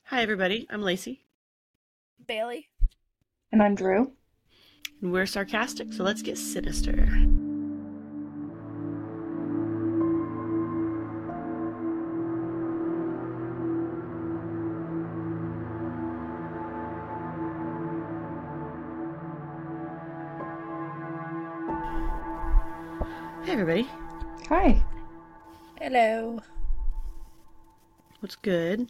Hi, everybody. I'm Lacey, Bailey. And I'm Drew. and we're sarcastic, so let's get sinister. Hey, everybody. Hi. Hello. What's good?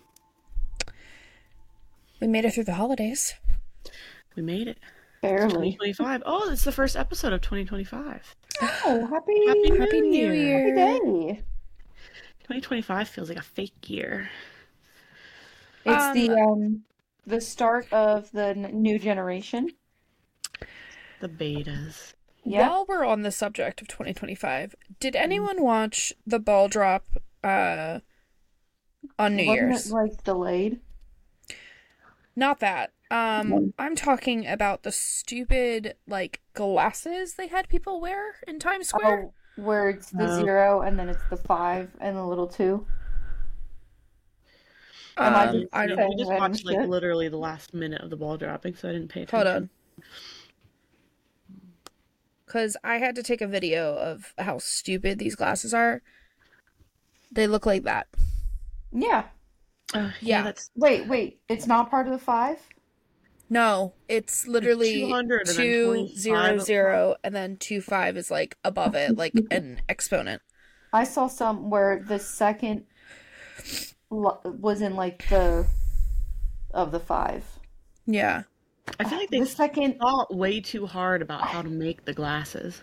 We made it through the holidays. We made it. Barely. 2025. Oh, it's the first episode of 2025. Oh, happy Happy New Year. Happy day. 2025 feels like a fake year. It's the start of the new generation. The betas. Yep. While we're on the subject of 2025, did anyone watch the ball drop on New Wasn't Year's? it like delayed? Not that. I'm talking about the stupid glasses they had people wear in Times Square. Oh, where it's the Oh. 0 and then it's the 5 and the little 2. Am I just I don't. We saying just random watched like shit? literally the last minute of the ball dropping, so I didn't pay Hold attention. on. Because I had to take a video of how stupid these glasses are. They look like that. Yeah. Yeah. That's Wait. It's not part of the 5? No, it's literally 200 and then 200 25 and then 25 is like above it, like an exponent. I saw some where the second was in like the 5. Yeah. I feel like they The second thought way too hard about how to make the glasses.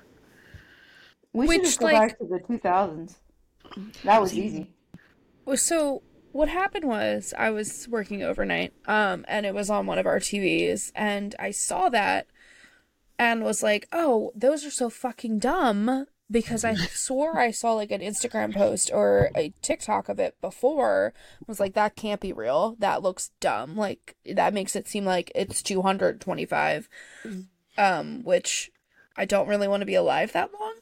we should Which, just go back to the 2000s. That was easy. So what happened was I was working overnight, and it was on one of our TVs, and I saw that and was like, oh, those are so fucking dumb, because I swore I saw like an Instagram post or a TikTok of it before. I was like, that can't be real. That looks dumb. Like, that makes it seem like it's 225, which I don't really want to be alive that long.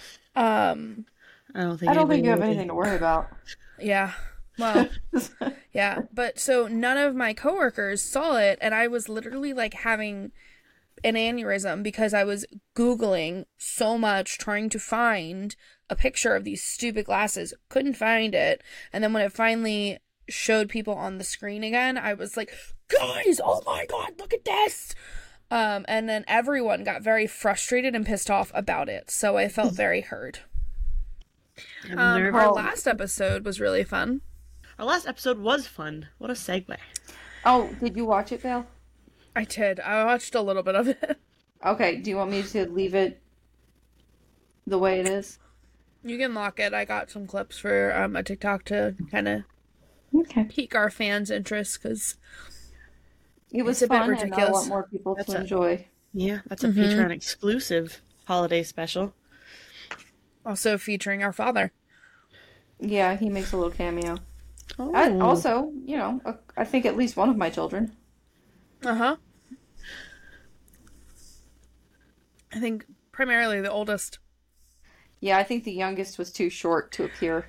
I don't think I don't think anybody you have would. anything to worry about. Yeah. Well, yeah. But so none of my coworkers saw it, and I was literally like having an aneurysm because I was Googling so much trying to find a picture of these stupid glasses. Couldn't find it. And then when it finally showed people on the screen again, I was like, guys, oh my God, look at this. And then everyone got very frustrated and pissed off about it. So I felt very heard. I'm Our nervous. last episode was really fun. Our last episode was fun. What a segue. Oh, did you watch it, Bill? I did. I watched a little bit of it. Okay, do you want me to leave it the way it is? You can lock it. I got some clips for a TikTok to kind of Okay. pique our fans' interest because It was It's a bit fun, and I ridiculous. want more people That's to a- enjoy. Yeah, that's a Patreon exclusive holiday special. also featuring our father. Yeah, he makes a little cameo. Oh, Also, I think at least one of my children. Uh-huh. I think primarily the oldest. Yeah, I think the youngest was too short to appear.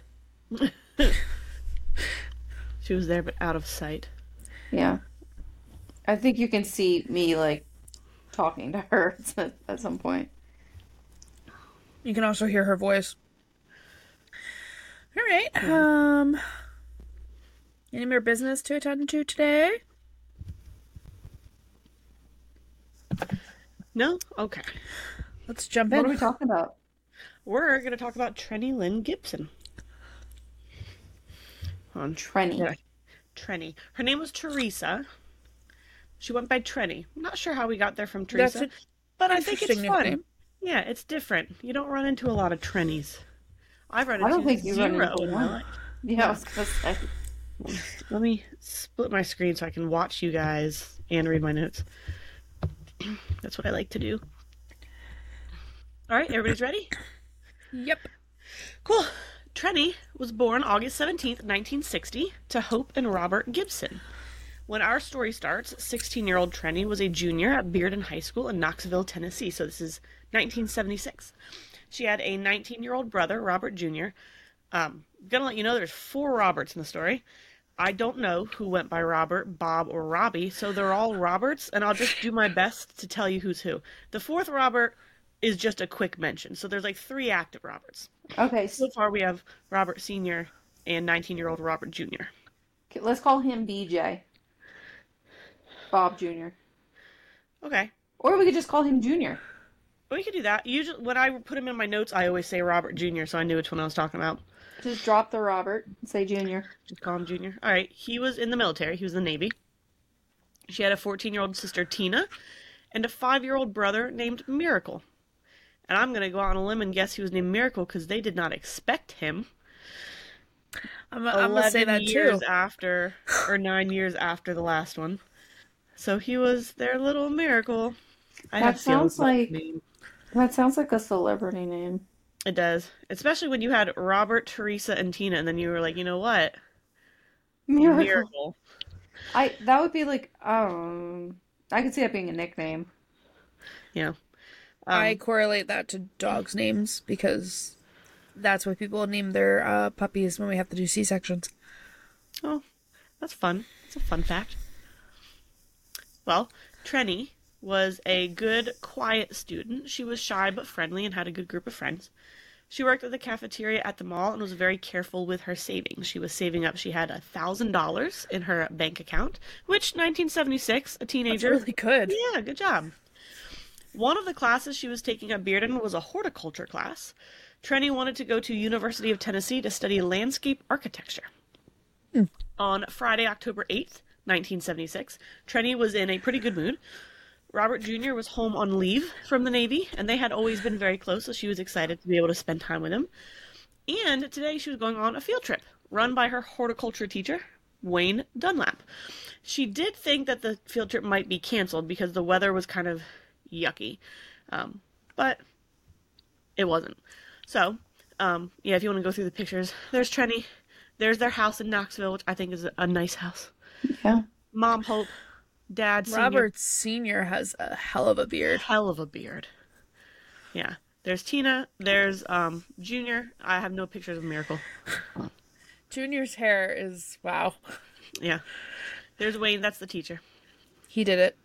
she was there but out of sight. Yeah. I think you can see me, like, talking to her at some point. You can also hear her voice. All right. Any more business to attend to today? No? Okay. Let's jump What in. are we talking about? We're going to talk about Trenny Lynn Gibson. On Trenny. Yeah. Trenny. Her name was Teresa. She went by Trenny. I'm not sure how we got there from Teresa, That's but I think it's interesting fun. nickname. Yeah, it's different. You don't run into a lot of Trennies. I've run I into don't think you run zero into in my one. life. Yeah, I was gonna say. Let me split my screen so I can watch you guys and read my notes. That's what I like to do. All right, everybody's ready? Yep. Cool. Trenny was born August 17th, 1960, to Hope and Robert Gibson. When our story starts, 16-year-old Trenny was a junior at Bearden High School in Knoxville, Tennessee, so this is 1976. She had a 19-year-old brother, Robert Jr. Gonna let you know there's 4 Roberts in the story. I don't know who went by Robert, Bob, or Robbie, so they're all Roberts, and I'll just do my best to tell you who's who. The fourth Robert is just a quick mention, so there's like 3 active Roberts. Okay, So far we have Robert Sr. and 19-year-old Robert Jr. let's call him BJ. Bob Jr. Okay. Or we could just call him Junior. We could do that. Usually, when I put him in my notes, I always say Robert Jr., so I knew which one I was talking about. Just drop the Robert and say Junior. Just call him Jr. All right. He was in the military. He was in the Navy. She had a 14-year-old sister, Tina, and a 5-year-old brother named Miracle. And I'm going to go out on a limb and guess he was named Miracle because they did not expect him. I'm going to say that years too. after, or 9 years after the last one. So he was their little Miracle. That sounds like a celebrity name. It does. Especially when you had Robert, Teresa, and Tina, and then you were like, you know what? Miracle. That would be like, I could see that being a nickname. Yeah. I correlate that to dogs' names because that's what people name their puppies when we have to do C-sections. Oh, that's fun. It's a fun fact. Well, Trenny was a good, quiet student. She was shy but friendly and had a good group of friends. She worked at the cafeteria at the mall and was very careful with her savings. She was saving up. She had $1,000 in her bank account, which 1976, a teenager. That's really good. Yeah, good job. One of the classes she was taking at Bearden was a horticulture class. Trenny wanted to go to University of Tennessee to study landscape architecture. On Friday, October 8th, 1976, Trenny was in a pretty good mood. Robert Jr. was home on leave from the Navy, and they had always been very close, so she was excited to be able to spend time with him. And today she was going on a field trip, run by her horticulture teacher, Wayne Dunlap. She did think that the field trip might be canceled because the weather was kind of yucky, but it wasn't. So, yeah, if you want to go through the pictures, there's Trenny. There's their house in Knoxville, which I think is a nice house. Yeah. Mom, Hope. Dad, Senior. Robert Sr. has a hell of a beard. Hell of a beard. Yeah. There's Tina. There's Junior. I have no pictures of Miracle. Junior's hair is, wow. Yeah. There's Wayne. That's the teacher. He did it.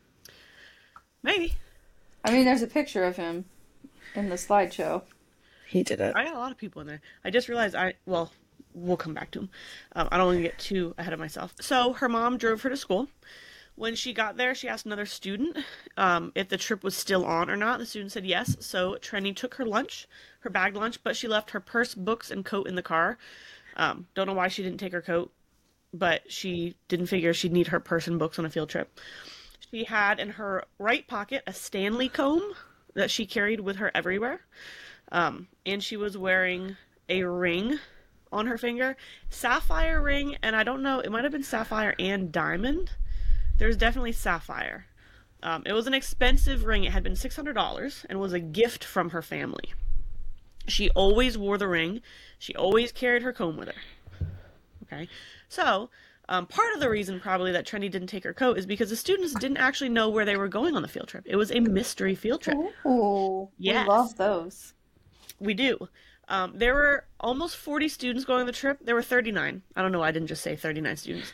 Maybe. I mean, there's a picture of him in the slideshow. He did it. I got a lot of people in there. I just realized we'll come back to him. I don't want to get too ahead of myself. So her mom drove her to school. When she got there, she asked another student if the trip was still on or not. The student said yes. So Trenny took her lunch, her bagged lunch, but she left her purse, books, and coat in the car. Don't know why she didn't take her coat, but she didn't figure she'd need her purse and books on a field trip. She had in her right pocket a Stanley comb that she carried with her everywhere. And she was wearing a ring on her finger. Sapphire ring, and I don't know, it might have been sapphire and diamond. There's definitely sapphire. It was an expensive ring. It had been $600 and was a gift from her family. She always wore the ring. She always carried her comb with her. Okay, so part of the reason probably that Trenny didn't take her coat is because the students didn't actually know where they were going on the field trip. It was a mystery field trip. Oh, Yes. we love those. We do. There were almost 40 students going on the trip. There were 39. I don't know why I didn't just say 39 students.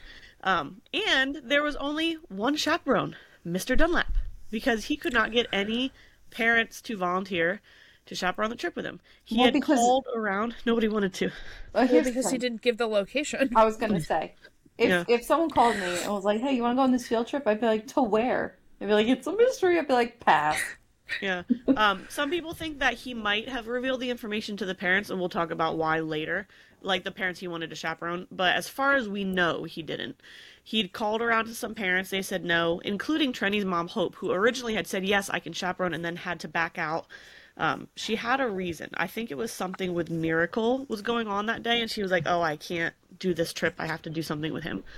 And there was only one chaperone, Mr. Dunlap, because he could not get any parents to volunteer to chaperone the trip with him. He had called around. Nobody wanted to. Because he didn't give the location. I was going to say, if someone called me and was like, hey, you want to go on this field trip? I'd be like, to where? I'd be like, it's a mystery. I'd be like, pass. Yeah. Some people think that he might have revealed the information to the parents, and we'll talk about why later. Like the parents he wanted to chaperone. But as far as we know, he didn't. He'd called around to some parents. They said no, including Trenny's mom, Hope, who originally had said, yes, I can chaperone, and then had to back out. She had a reason. I think it was something with Miracle was going on that day, and she was like, oh, I can't do this trip. I have to do something with him.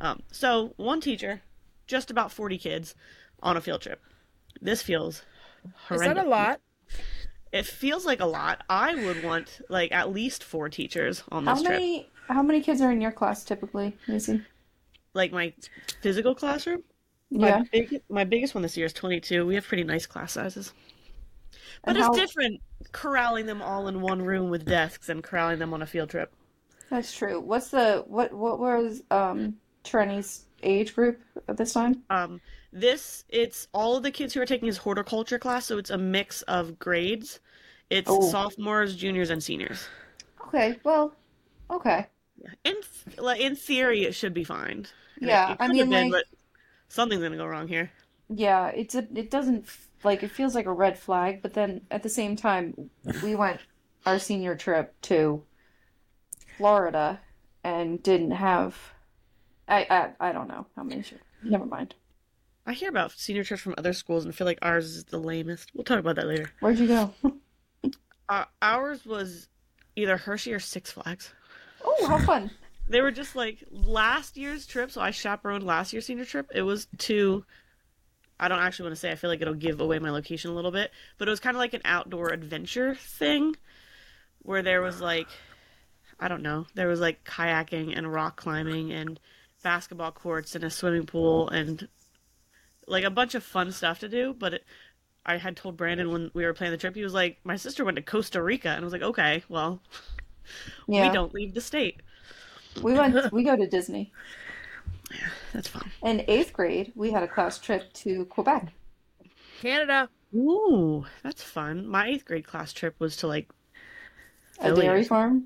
So one teacher, just about 40 kids on a field trip. This feels horrendous. Is that a lot? It feels like a lot. I would want like at least 4 teachers on this trip. How many kids are in your class typically, Macy? Like my physical classroom? Yeah. My biggest one this year is 22. We have pretty nice class sizes. But And it's different corralling them all in one room with desks and corralling them on a field trip. That's true. What was Trini's age group at this time? Um, it's all of the kids who are taking his horticulture class, so it's a mix of grades. It's Oh, sophomores, juniors, and seniors. okay. Well, okay. In theory, it should be fine. And Yeah, it I could have mean, been, like, but something's gonna go wrong here. yeah, it doesn't like it feels like a red flag, but then at the same time, we went our senior trip to Florida and didn't have I don't know how many should never mind. I hear about senior trips from other schools and feel like ours is the lamest. We'll talk about that later. Where'd you go? Ours was either Hershey or Six Flags. Oh, how fun. They were just like last year's trip, so I chaperoned last year's senior trip. It was to, I don't actually want to say, I feel like it'll give away my location a little bit, but it was kind of like an outdoor adventure thing where there was like, I don't know, there was like kayaking and rock climbing and basketball courts and a swimming pool and like a bunch of fun stuff to do. But I had told Brandon when we were planning the trip, he was like, my sister went to Costa Rica. And I was like, okay, well, we Yeah. don't leave the state. We go to Disney. That's fun. In eighth grade, we had a class trip to Quebec. Canada. Ooh, that's fun. My eighth grade class trip was to like A Philly. dairy farm.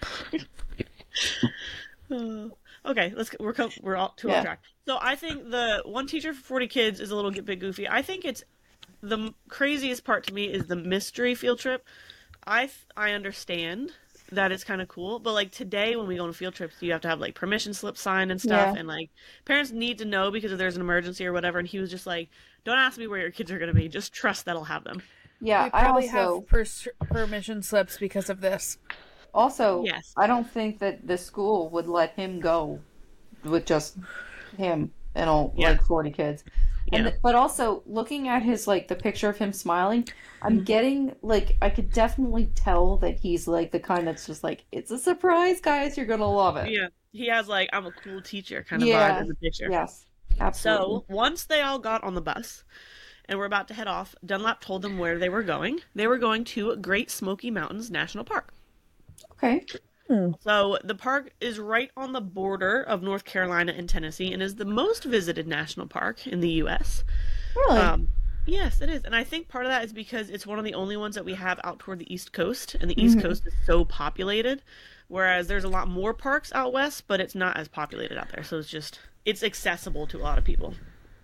Okay, we're all too Yeah. off track. So I think the one teacher for 40 kids is a little bit goofy. I think it's the craziest part to me is the mystery field trip. I understand that it's kind of cool, but like today when we go on field trips, you have to have like permission slip signed and stuff, Yeah. and like parents need to know because if there's an emergency or whatever. And he was just like, "Don't ask me where your kids are going to be. Just trust that I'll have them." Yeah, We I probably also have permission slips because of this. Yes. I don't think that the school would let him go with just him and all Yeah. like 40 kids. And Yeah. but also looking at his like the picture of him smiling, I'm getting like I could definitely tell that he's like the kind that's just like it's a surprise, guys, you're gonna love it. Yeah. He has like I'm a cool teacher kind of vibe Yeah. in the picture. Yes, absolutely. So once they all got on the bus and were about to head off, Dunlap told them where they were going. They were going to Great Smoky Mountains National Park. Okay. So the park is right on the border of North Carolina and Tennessee and is the most visited national park in the U.S. Really? Yes, it is. And I think part of that is because it's one of the only ones that we have out toward the East Coast, and the East Coast is so populated, whereas there's a lot more parks out west, but it's not as populated out there. So it's accessible to a lot of people.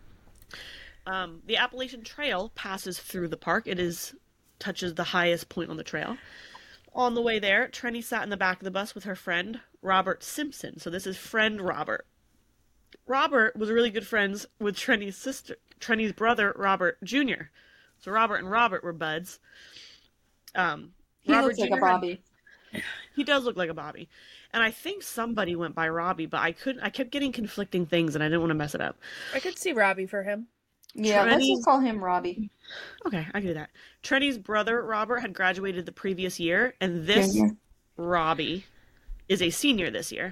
The Appalachian Trail passes through the park. Touches the highest point on the trail. On the way there, Trenny sat in the back of the bus with her friend, Robert Simpson. So this is friend Robert. Robert was really good friends with Trenny's brother, Robert Jr. So Robert and Robert were buds. He Robert looks like a Jr. Bobby. He does look like a Bobby. And I think somebody went by Robbie, but I kept getting conflicting things and I didn't want to mess it up. I could see Robbie for him. Yeah, let's Trenny- just call him Robbie. Okay, I can do that. Trenny's brother, Robert, had graduated the previous year, and this Junior. Robbie is a senior this year.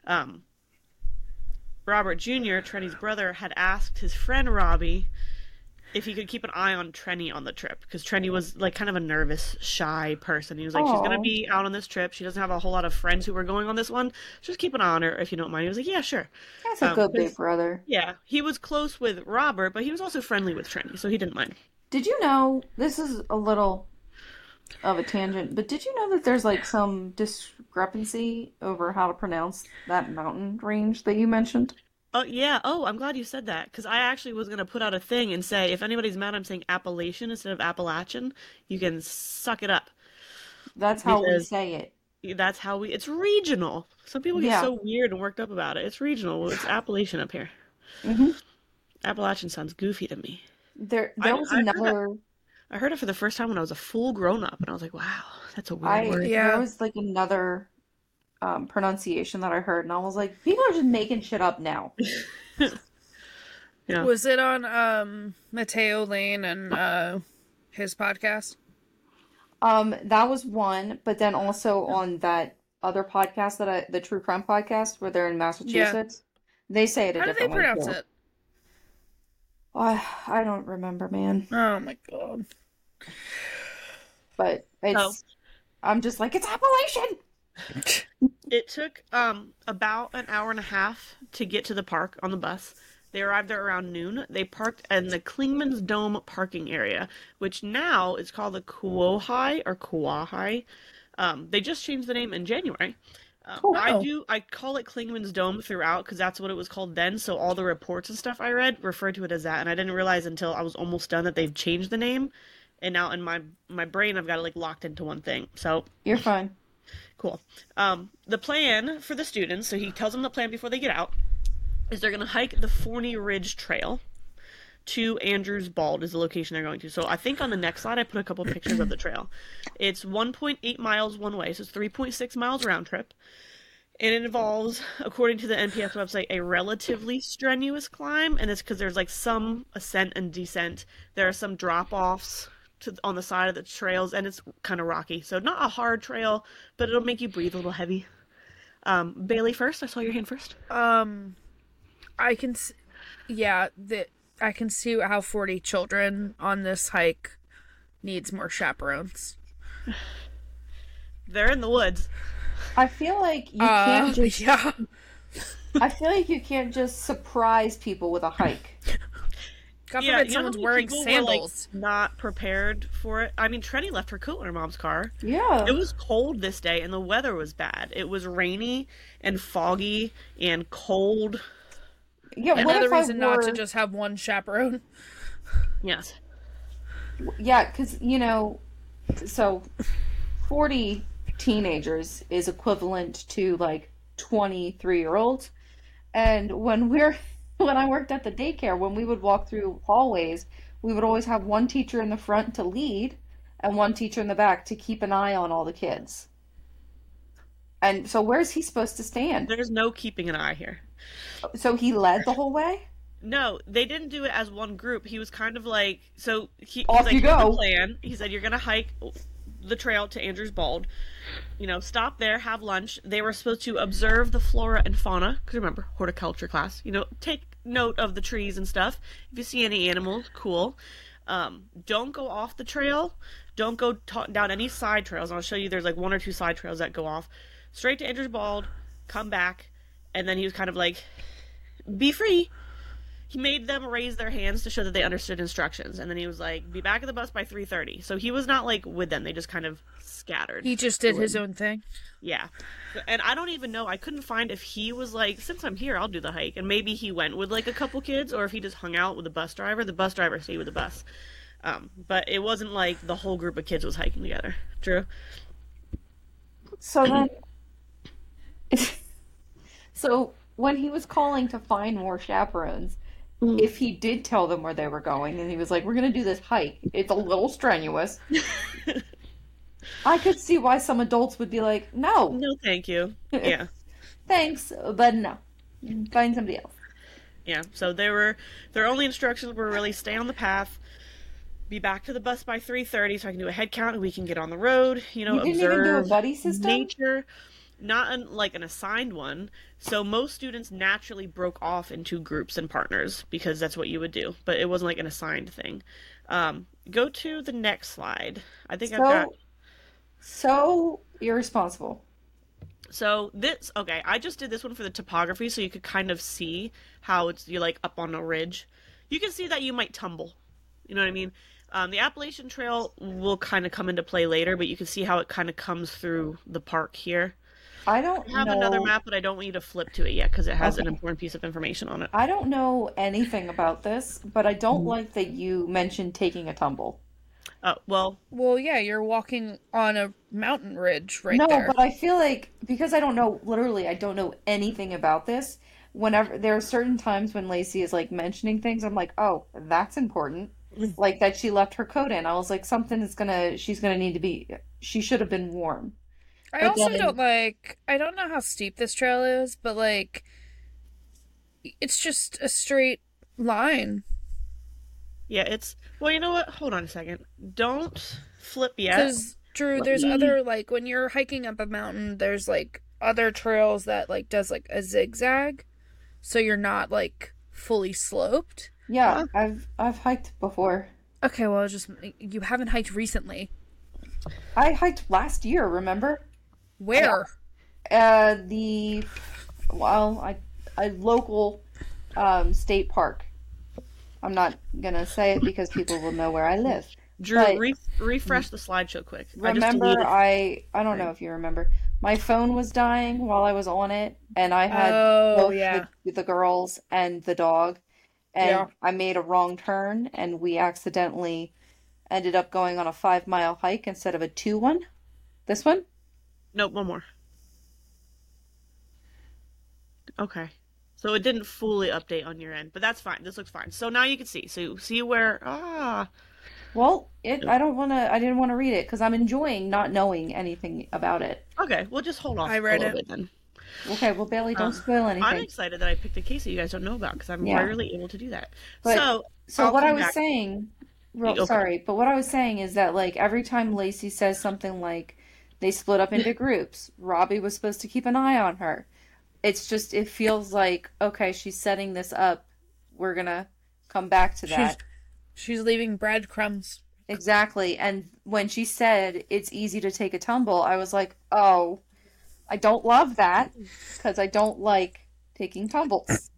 Robert Jr., Trenny's brother, had asked his friend Robbie if he could keep an eye on Trenny on the trip, because Trenny was like kind of a nervous, shy person. He was like, she's going to Aw. be out on this trip. She doesn't have a whole lot of friends who are going on this one. Just keep an eye on her if you don't mind. He was like, yeah, sure. That's a good big 'cause- brother. Yeah, he was close with Robert, but he was also friendly with Trenny, so he didn't mind. Did you know, this is a little of a tangent, but did you know that there's like some discrepancy over how to pronounce that mountain range that you mentioned? Oh, yeah. Oh, I'm glad you said that, because I actually was going to put out a thing and say, if anybody's mad I'm saying Appalachian instead of Appalachian, you can suck it up. That's how we Because say it. that's how it's regional. Some people get Yeah. so weird and worked up about it. It's regional. It's Appalachian up here. hmm Appalachian sounds goofy to me. There I was heard that. another. I heard it for the first time when I was a full grown up, and I was like, wow, that's a weird I word. Yeah. There was like another pronunciation that I heard, and I was like, people are just making shit up now. Yeah. Was it on Mateo Lane and his podcast? That was one, but then also on that other podcast the True Crime podcast, where they're in Massachusetts, they say it a How do they different way pronounce too. it? I don't remember, man, Oh my god. but it's. I'm just like it's Appalachian. It took about an hour and a half to get to the park on the bus. They arrived there around noon. They parked in the Klingman's Dome parking area, which now is called the Kuohai or Kuahai. They just changed the name in January. Cool. Wow. I call it Klingman's Dome throughout because that's what it was called then. So all the reports and stuff I read referred to it as that, and I didn't realize until I was almost done that they've changed the name. And now in my brain, I've got it like locked into one thing. So You're fine. cool. The plan for the students, so he tells them the plan before they get out, is they're going to hike the Forney Ridge Trail to Andrews Bald is the location they're going to. So I think on the next slide I put a couple pictures of the trail. It's 1.8 miles one way, so it's 3.6 miles round trip. And it involves, according to the NPS website, a relatively strenuous climb, and it's because there's like some ascent and descent. There are some drop-offs on the side of the trails, and it's kind of rocky. So not a hard trail, but it'll make you breathe a little heavy. Bailey first. I saw your hand first. I can, yeah, I can see how 40 children on this hike needs more chaperones. They're in the woods. I feel like you can't just. Yeah. I feel like you can't just surprise people with a hike. God Yeah, forbid you know how someone's many wearing people sandals. were, like, not prepared for it. I mean, Trenny left her coat in her mom's car. Yeah. It was cold this day, and the weather was bad. It was rainy and foggy and cold. Yeah. What Another if I reason not to wore- just have one chaperone. Yes. Yeah, because so 40 teenagers is equivalent to like 23-year-olds. And when I worked at the daycare, when we would walk through hallways, we would always have one teacher in the front to lead and one teacher in the back to keep an eye on all the kids. And so where's he supposed to stand? There's no keeping an eye here. So he led the whole way? No, they didn't do it as one group. He was kind of like, so he's Off like, you "Here's go." the plan. He said, you're going to hike the trail to Andrews Bald. Stop there, have lunch. They were supposed to observe the flora and fauna. Because remember, horticulture class. Take note of the trees and stuff. If you see any animals, cool. Don't go off the trail. Don't go down any side trails. And I'll show you there's like one or two side trails that go off. Straight to Andrews Bald, come back. And then he was kind of like, be free. He made them raise their hands to show that they understood instructions. And then he was like, be back at the bus by 3:30. So he was not like with them. They just kind of scattered. He just did his own thing. Yeah. And I don't even know. I couldn't find if he was like, since I'm here, I'll do the hike. And maybe he went with like a couple kids, or if he just hung out with the bus driver. The bus driver stayed with the bus. But it wasn't like the whole group of kids was hiking together. Drew? So then, so when he was calling to find more chaperones, if he did tell them where they were going and he was like, we're going to do this hike, it's a little strenuous. I could see why some adults would be like, no, No, thank you. Yeah. thanks, but no. Find somebody else. Yeah. So their only instructions were really stay on the path, be back to the bus by 3:30 so I can do a head count and we can get on the road, You didn't observe even do a buddy system? nature. Not like an assigned one. So most students naturally broke off into groups and partners because that's what you would do. But it wasn't like an assigned thing. Go to the next slide. I think I've got. So irresponsible. So okay, I just did this one for the topography so you could kind of see how you're like up on a ridge. You can see that you might tumble. You know what I mean? The Appalachian Trail will kind of come into play later, but you can see how it kind of comes through the park here. I don't I have know. another map, but I don't want you to flip to it yet because it has an important piece of information on it. I don't know anything about this, but I don't like that you mentioned taking a tumble. Oh, well, Well, yeah, you're walking on a mountain ridge right No, there. but I feel like because I don't know anything about this. Whenever there are certain times when Lacey is like mentioning things, I'm like, oh, that's important. Like that she left her coat in. I was like, she's gonna need to be. She should have been warm. I but also then- I don't know how steep this trail is, but like, it's just a straight line. yeah, well, you know what? Hold on a second. Don't flip yet. Because, Drew, Let there's me- other, like, when you're hiking up a mountain, there's, like, other trails that, like, does, like, a zigzag. So you're not, like, fully sloped. Yeah, I've hiked before. Okay, well, you haven't hiked recently. I hiked last year, remember? Where? The well, a local state park. I'm not gonna say it because people will know where I live. Drew, But refresh the slideshow quick. I just remember, deleted. I don't know if you remember. My phone was dying while I was on it, and I had Oh, both yeah. the girls and the dog, Yeah. and I made a wrong turn, and we accidentally ended up going on a 5 mile hike instead of a 2 one. This one? Nope, one more. Okay. So it didn't fully update on your end, but that's fine. This looks fine. So now you can see. So see where Well, I didn't want to read it because I'm enjoying not knowing anything about it. okay, we'll just hold off I a read little it. bit then. Okay, well, Bailey, don't Uh, spoil I'm anything. excited that I picked a case that you guys don't know about because I'm Yeah. rarely able to do that. But So so I'll what I come was back. saying, Okay. sorry, but what I was saying is that like every time Lacey says something like they split up into groups, Robbie was supposed to keep an eye on her. It's just it feels like okay, she's setting this up. We're gonna come back to She's that. she's leaving breadcrumbs. Exactly. And when she said it's easy to take a tumble, I was like, "Oh, I don't love that because I don't like taking tumbles."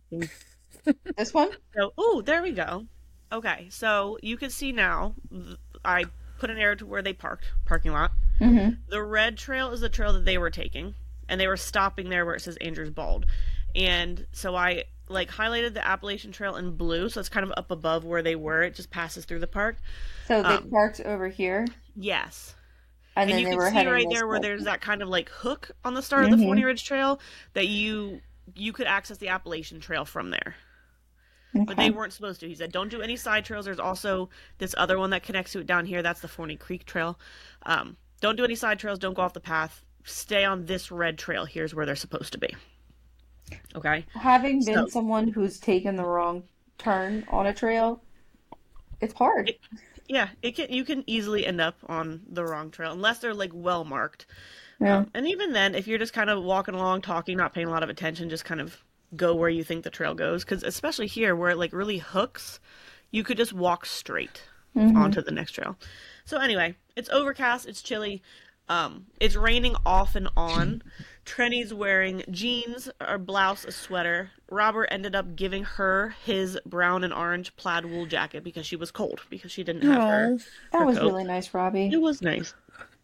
This one? So, oh, there we go. Okay, so you can see now. I put an arrow to where they parked, parking lot. Mm-hmm. The red trail is the trail that they were taking, and they were stopping there where it says Andrews Bald. And so I like highlighted the Appalachian Trail in blue, so it's kind of up above where they were. It just passes through the park. So they Um, parked over here, yes. and And then you they can were see heading right this there where way. there's that kind of like hook on the start of the Mm-hmm. Forney Ridge Trail that you could access the Appalachian Trail from there. But they Okay. weren't supposed to. He said, don't do any side trails. There's also this other one that connects to it down here. That's the Forney Creek Trail. Don't do any side trails. Don't go off the path. Stay on this red trail. Here's where they're supposed to be. Okay? Having been So, someone who's taken the wrong turn on a trail, it's hard. it, yeah, you can easily end up on the wrong trail unless they're like well marked. Yeah. And even then, if you're just kind of walking along, talking, not paying a lot of attention, just kind of go where you think the trail goes. Because especially here, where it like really hooks, you could just walk straight Mm-hmm. onto the next trail. So anyway, it's overcast, it's chilly, it's raining off and on. Trenny's wearing jeans, a blouse, a sweater. Robert ended up giving her his brown and orange plaid wool jacket because she was cold because she didn't have Oh. That her was coat. really nice, Robbie. It was nice.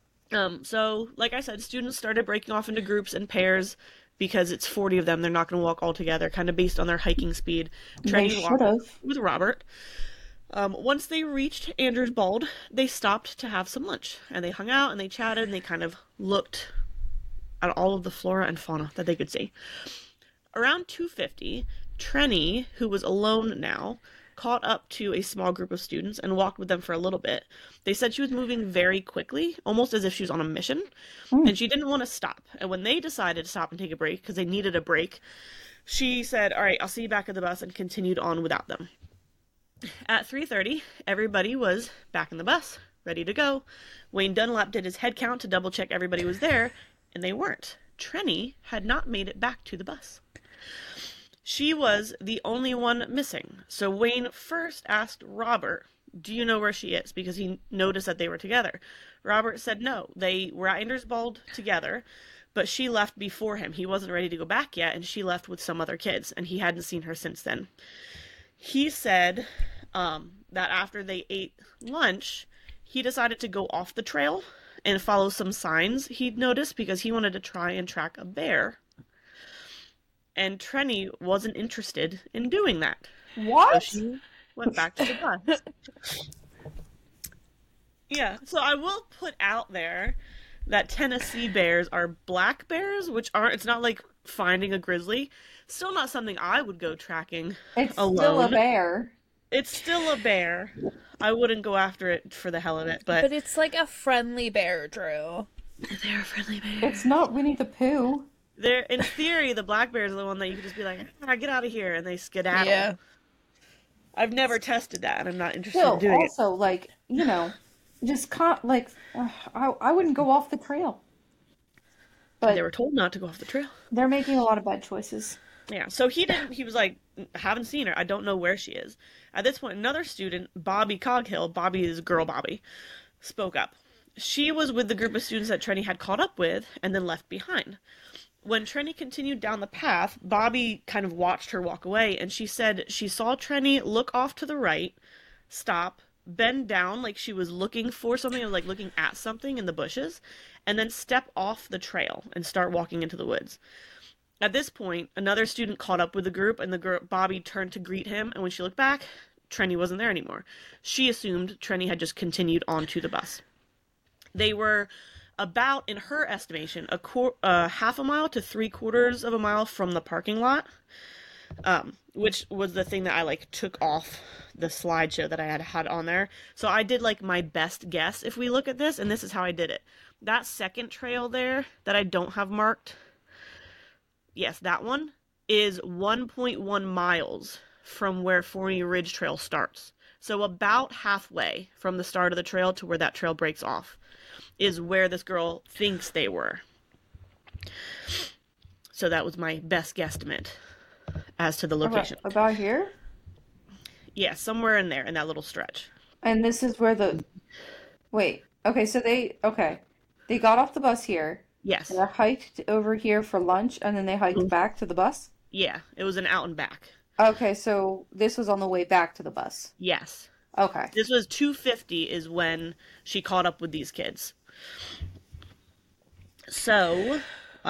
So like I said, students started breaking off into groups and pairs because it's 40 of them. They're not going to walk all together, kind of based on their hiking speed. They Trenny should walked have. with Robert. Once they reached Andrews Bald, they stopped to have some lunch, and they hung out and they chatted and they kind of looked at all of the flora and fauna that they could see. Around 2:50, Trenny, who was alone now, caught up to a small group of students and walked with them for a little bit. They said she was moving very quickly, almost as if she was on a mission, Mm. and she didn't want to stop. And when they decided to stop and take a break, because they needed a break, she said, "All right, I'll see you back at the bus," and continued on without them. At 3:30, everybody was back in the bus, ready to go. Wayne Dunlap did his head count to double check everybody was there, and they weren't. Trenny had not made it back to the bus. She was the only one missing. So Wayne first asked Robert, "Do you know where she is?" because he noticed that they were together. Robert said no. They were at Indersbald together, but she left before him. He wasn't ready to go back yet, and she left with some other kids, and he hadn't seen her since then. He said that after they ate lunch, he decided to go off the trail and follow some signs he'd noticed because he wanted to try and track a bear. And Trenny wasn't interested in doing that. So What? she went back to the bus. Yeah, so I will put out there that Tennessee bears are black bears, which aren't, it's not like finding a grizzly. Still not something I would go tracking It's still a alone. bear. It's still a bear. I wouldn't go after it for the hell of it, but But it's like a friendly bear, Drew. they're a friendly bear. It's not Winnie the Pooh. They're, in theory, the black bear is the one that you could just be like, get out of here, and they skedaddle. Yeah. I've never tested that, and I'm not interested in Still, doing it. also, like, just can't, like, I wouldn't go off the trail. They But were told not to go off the trail. they're making a lot of bad choices. Yeah, so he was like, haven't seen her. I don't know where she is. At this point, another student, Bobby Coghill, Bobby is girl Bobby, spoke up. She was with the group of students that Trenny had caught up with and then left behind. When Trenny continued down the path, Bobby kind of watched her walk away, and she said she saw Trenny look off to the right, stop, bend down like she was looking for something, or like looking at something in the bushes, and then step off the trail and start walking into the woods. At this point, another student caught up with the group, and Bobby turned to greet him, and when she looked back, Trenny wasn't there anymore. She assumed Trenny had just continued onto the bus. They were about, in her estimation, half a mile to 3/4 of a mile from the parking lot, which was the thing that I like took off the slideshow that I had on there. So I did like my best guess if we look at this, and this is how I did it. That second trail there that I don't have marked, yes, that one is 1.1 miles from where Forney Ridge Trail starts. So about halfway from the start of the trail to where that trail breaks off is where this girl thinks they were. So that was my best guesstimate as to the location. About here? Yeah, somewhere in there, in that little stretch. And this is where the... Wait. Okay, so they got off the bus here. Yes. They hiked over here for lunch, and then they hiked back to the bus? Yeah, it was an out and back. Okay, so this was on the way back to the bus. Yes. Okay. This was 2:50 is when she caught up with these kids. So,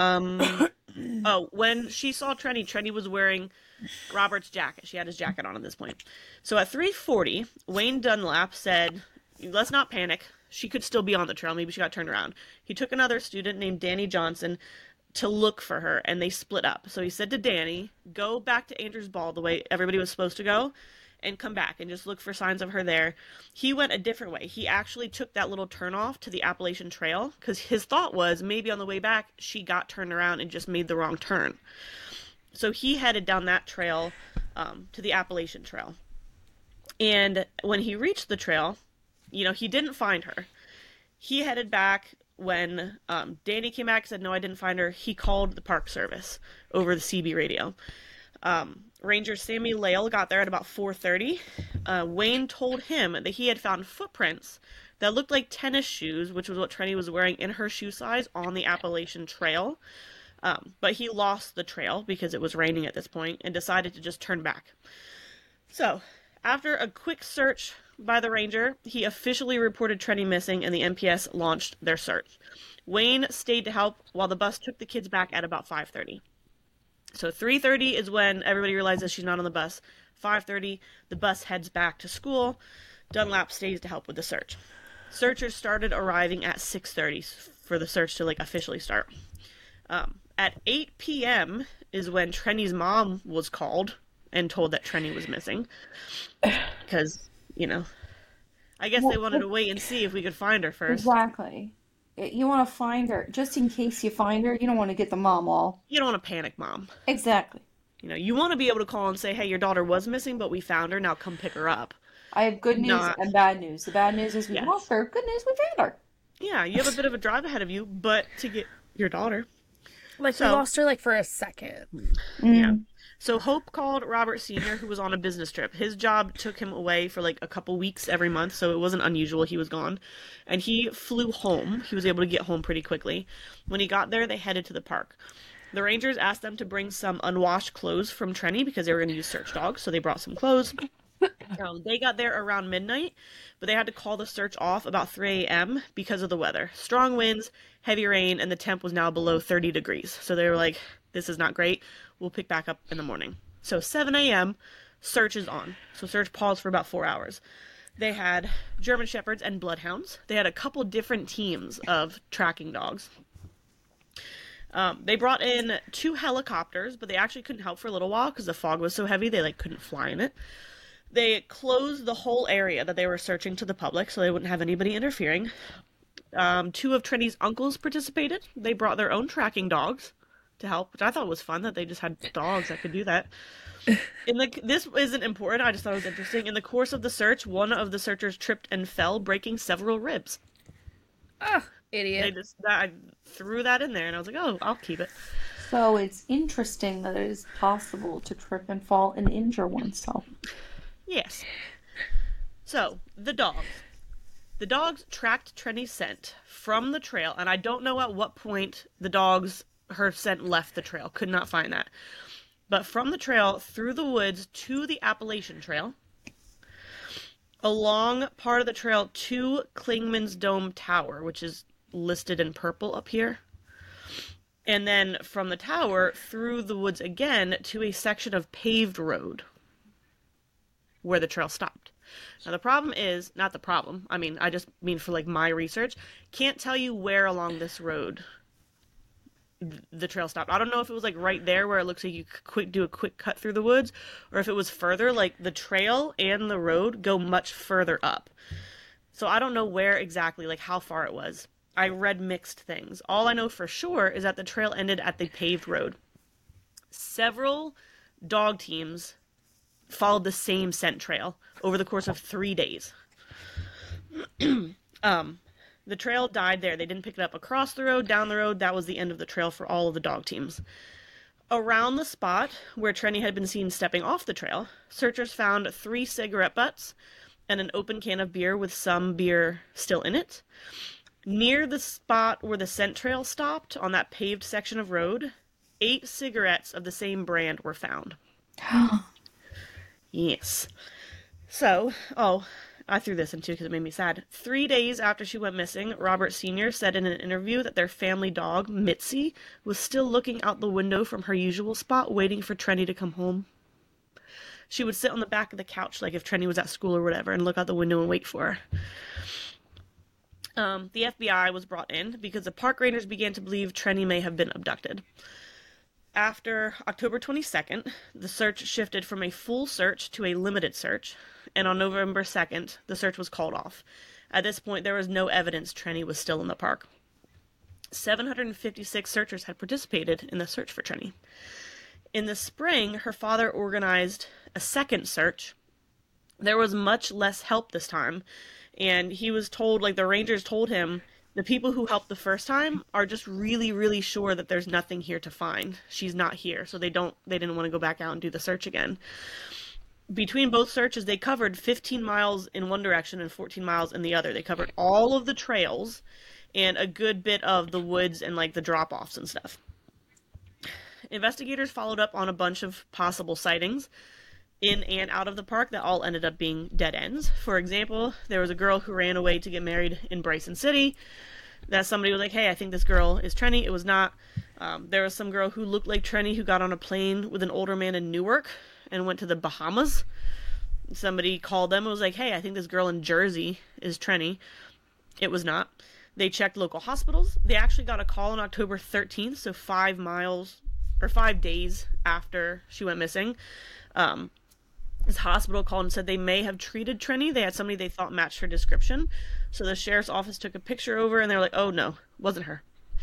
when she saw Trenny was wearing Robert's jacket. She had his jacket on at this point. So at 3:40, Wayne Dunlap said, let's not panic. She could still be on the trail. Maybe she got turned around. He took another student named Danny Johnson to look for her, and they split up. So he said to Danny, go back to Andrews Ball the way everybody was supposed to go, and come back and just look for signs of her there. He went a different way. He actually took that little turnoff to the Appalachian Trail, because his thought was maybe on the way back she got turned around and just made the wrong turn. So he headed down that trail to the Appalachian Trail. And when he reached the trail, he didn't find her. He headed back. When Danny came back and said, no, I didn't find her, he called the Park Service over the CB radio. Ranger Sammy Lale got there at about 4:30. Wayne told him that he had found footprints that looked like tennis shoes, which was what Trenny was wearing, in her shoe size on the Appalachian Trail. But he lost the trail because it was raining at this point and decided to just turn back. So, after a quick search by the ranger, he officially reported Trenny missing, and the MPS launched their search. Wayne stayed to help while the bus took the kids back at about 5:30. So 3:30 is when everybody realizes she's not on the bus. 5:30, the bus heads back to school. Dunlap stays to help with the search. Searchers started arriving at 6:30 for the search to officially start. At 8 p.m. is when Trenny's mom was called and told that Trenny was missing. Because, I guess they wanted to wait and see if we could find her first. Exactly. You want to find her, just in case you find her, you don't want to get the mom all... You don't want to panic, Mom. Exactly. You want to be able to call and say, hey, your daughter was missing, but we found her, now come pick her up. I have good news and bad news. The bad news is we lost her. Good news, we found her. Yeah, you have a bit of a drive ahead of you, but to get your daughter. We lost her for a second. Yeah. So Hope called Robert Sr., who was on a business trip. His job took him away for a couple weeks every month, so it wasn't unusual he was gone. And he flew home. He was able to get home pretty quickly. When he got there, they headed to the park. The Rangers asked them to bring some unwashed clothes from Trenny because they were going to use search dogs, so they brought some clothes. They got there around midnight, but they had to call the search off about 3 a.m. because of the weather. Strong winds, heavy rain, and the temp was now below 30 degrees. So they were like, this is not great. We'll pick back up in the morning. So 7 a.m., search is on. So search paused for about 4 hours. They had German Shepherds and Bloodhounds. They had a couple different teams of tracking dogs. They brought in 2 helicopters, but they actually couldn't help for a little while because the fog was so heavy they couldn't fly in it. They closed the whole area that they were searching to the public so they wouldn't have anybody interfering. 2 of Trenny's uncles participated. They brought their own tracking dogs to help, which I thought was fun that they just had dogs that could do that. This isn't important, I just thought it was interesting. In the course of the search, one of the searchers tripped and fell, breaking several ribs. Ah, idiot. I threw that in there, and I was like, oh, I'll keep it. So it's interesting that it is possible to trip and fall and injure oneself. Yes. So, the dogs. The dogs tracked Trenny's scent from the trail, and I don't know at what point the dogs her scent left the trail. Could not find that. But from the trail through the woods to the Appalachian Trail, along part of the trail to Clingman's Dome Tower, which is listed in purple up here, and then from the tower through the woods again to a section of paved road where the trail stopped. Now the problem is, not the problem, I just mean for like my research, can't tell you where along this road the trail stopped. I don't know if it was like right there where it looks like you could do a quick cut through the woods, or if it was further. Like the trail and the road go much further up. So I don't know where exactly, like how far it was. I read mixed things. All I know for sure is that the trail ended at the paved road. Several dog teams followed the same scent trail over the course of 3 days. The trail died there. They didn't pick it up across the road, down the road. That was the end of the trail for all of the dog teams. Around the spot where Trenny had been seen stepping off the trail, searchers found 3 cigarette butts and an open can of beer with some beer still in it. Near the spot where the scent trail stopped, on that paved section of road, 8 cigarettes of the same brand were found. Yes. So, I threw this in too because it made me sad. 3 days after she went missing, Robert Sr. said in an interview that their family dog, Mitzi, was still looking out the window from her usual spot, waiting for Trenny to come home. She would sit on the back of the couch, like if Trenny was at school or whatever, and look out the window and wait for her. The FBI was brought in because the park rangers began to believe Trenny may have been abducted. After October 22nd, the search shifted from a full search to a limited search, and on November 2nd, the search was called off. At this point, there was no evidence Trenny was still in the park. 756 searchers had participated in the search for Trenny. In the spring, her father organized a second search. There was much less help this time, and he was told, like the rangers told him, the people who helped the first time are just really, really sure that there's nothing here to find. She's not here, so they didn't want to go back out and do the search again. Between both searches, they covered 15 miles in one direction and 14 miles in the other. They covered all of the trails and a good bit of the woods and like the drop-offs and stuff. Investigators followed up on a bunch of possible sightings in and out of the park that all ended up being dead ends. For example, there was a girl who ran away to get married in Bryson City. That somebody was like, hey, I think this girl is Trenny. It was not. There was some girl who looked like Trenny who got on a plane with an older man in Newark and went to the Bahamas. Somebody called them and was like, hey, I think this girl in Jersey is Trenny. It was not. They checked local hospitals. They actually got a call on October 13th, so 5 days after she went missing. This hospital called and said they may have treated Trenny. They had somebody they thought matched her description. So the sheriff's office took a picture over and they're like, oh no, wasn't her.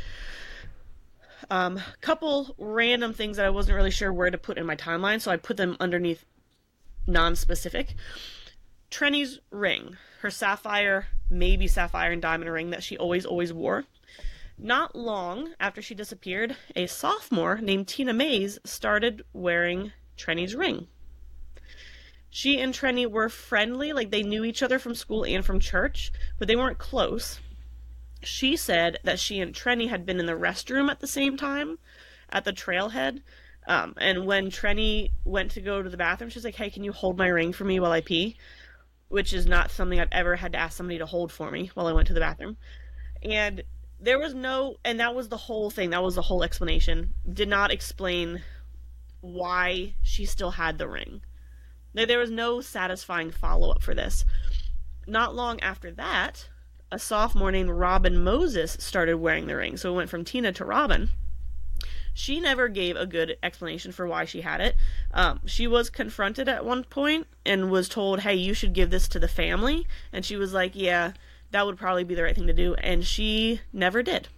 Couple random things that I wasn't really sure where to put in my timeline, so I put them underneath non-specific. Trenny's ring, her sapphire and diamond ring that she always wore. Not long after she disappeared, a sophomore named Tina Mays started wearing Trenny's ring. She and Trenny were friendly, like they knew each other from school and from church, but they weren't close. She said that she and Trenny had been in the restroom at the same time at the trailhead, and when Trenny went to go to the bathroom, she was like, hey, can you hold my ring for me while I pee? Which is not something I've ever had to ask somebody to hold for me while I went to the bathroom. And there was and that was the whole thing, that was the whole explanation. Did not explain why she still had the ring. There was no satisfying follow-up for this. Not long after that, a sophomore named Robin Moses started wearing the ring. So it went from Tina to Robin. She never gave a good explanation for why she had it. She was confronted at one point and was told, hey, you should give this to the family. And she was like, yeah, that would probably be the right thing to do. And she never did.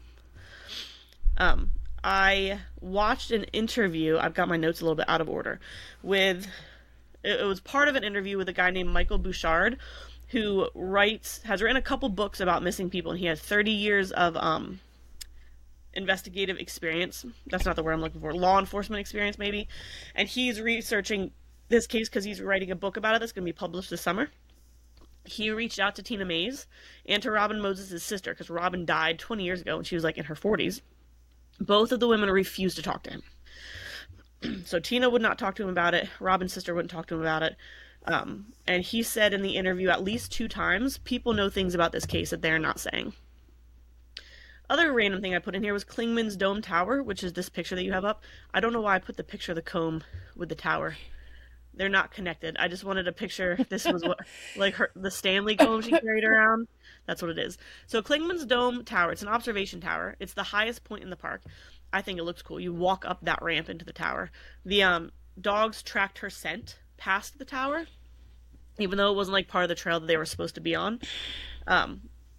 I watched an interview, I've got my notes a little bit out of order, it was part of an interview with a guy named Michael Bouchard, who has written a couple books about missing people, and he has 30 years of investigative experience. That's not the word I'm looking for. Law enforcement experience, maybe. And he's researching this case because he's writing a book about it that's going to be published this summer. He reached out to Tina Mays and to Robin Moses' sister, because Robin died 20 years ago and she was like in her 40s. Both of the women refused to talk to him. So Tina would not talk to him about it. Robin's sister wouldn't talk to him about it. And he said in the interview at least 2 times, people know things about this case that they're not saying. Other random thing I put in here was Klingman's Dome Tower, which is this picture that you have up. I don't know why I put the picture of the comb with the tower. They're not connected. I just wanted a picture. This was what, like the Stanley comb she carried around. That's what it is. So Klingman's Dome Tower, it's an observation tower. It's the highest point in the park. I think it looks cool. You walk up that ramp into the tower. The dogs tracked her scent past the tower, even though it wasn't like part of the trail that they were supposed to be on. I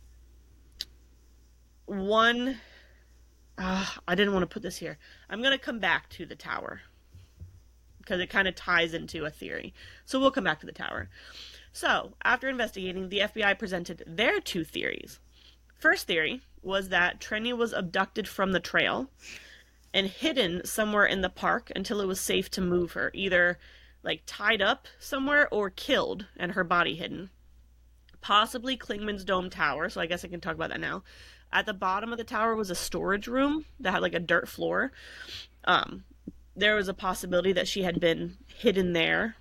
didn't want to put this here. I'm going to come back to the tower because it kind of ties into a theory. So we'll come back to the tower. So after investigating, the FBI presented their 2 theories. First theory was that Trenny was abducted from the trail and hidden somewhere in the park until it was safe to move her, either like tied up somewhere or killed and her body hidden. Possibly Klingman's Dome Tower, so I guess I can talk about that now. At the bottom of the tower was a storage room that had like a dirt floor. There was a possibility that she had been hidden there.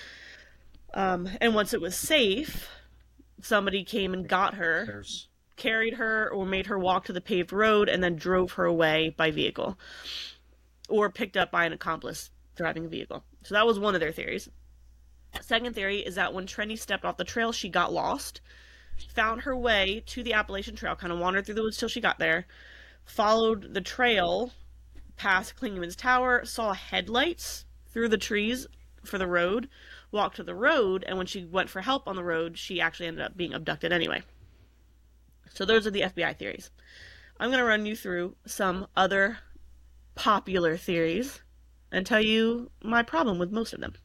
And once it was safe, somebody came and got her, carried her, or made her walk to the paved road and then drove her away by vehicle. Or picked up by an accomplice driving a vehicle. So that was one of their theories. Second theory is that when Trenny stepped off the trail, she got lost, found her way to the Appalachian Trail, kind of wandered through the woods till she got there, followed the trail past Klingman's Tower, saw headlights through the trees for the road, walked to the road, and when she went for help on the road, she actually ended up being abducted anyway. So those are the FBI theories. I'm going to run you through some other popular theories and tell you my problem with most of them.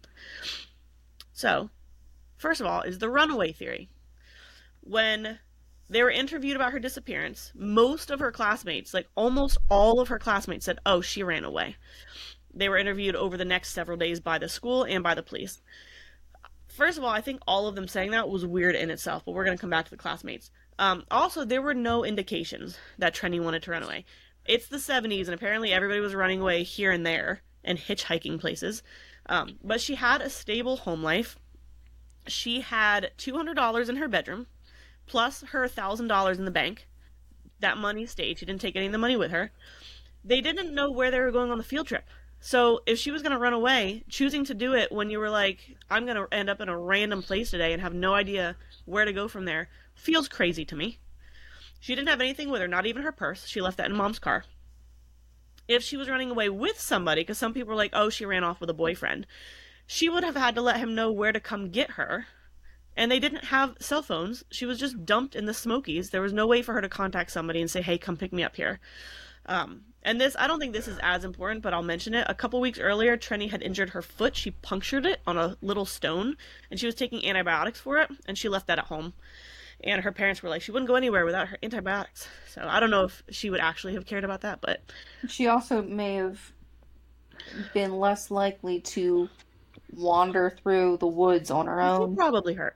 So, first of all is the runaway theory. When they were interviewed about her disappearance, most of her classmates, like almost all of her classmates, said, oh, she ran away. They were interviewed over the next several days by the school and by the police. First of all, I think all of them saying that was weird in itself, but we're going to come back to the classmates. Also, there were no indications that Trenny wanted to run away. It's the 70s, and apparently everybody was running away here and there and hitchhiking places. But she had a stable home life. She had $200 in her bedroom, plus her $1,000 in the bank. That money stayed. She didn't take any of the money with her. They didn't know where they were going on the field trip. So if she was going to run away, choosing to do it when you were like, I'm going to end up in a random place today and have no idea where to go from there, feels crazy to me. She didn't have anything with her, not even her purse. She left that in Mom's car. If she was running away with somebody, because some people were like, oh, she ran off with a boyfriend, she would have had to let him know where to come get her. And they didn't have cell phones. She was just dumped in the Smokies. There was no way for her to contact somebody and say, hey, come pick me up here. And this, I don't think this is as important, but I'll mention it. A couple weeks earlier, Trenny had injured her foot. She punctured it on a little stone, and she was taking antibiotics for it, and she left that at home. And her parents were like, she wouldn't go anywhere without her antibiotics. So I don't know if she would actually have cared about that, but... She also may have been less likely to wander through the woods on her own. She probably hurt.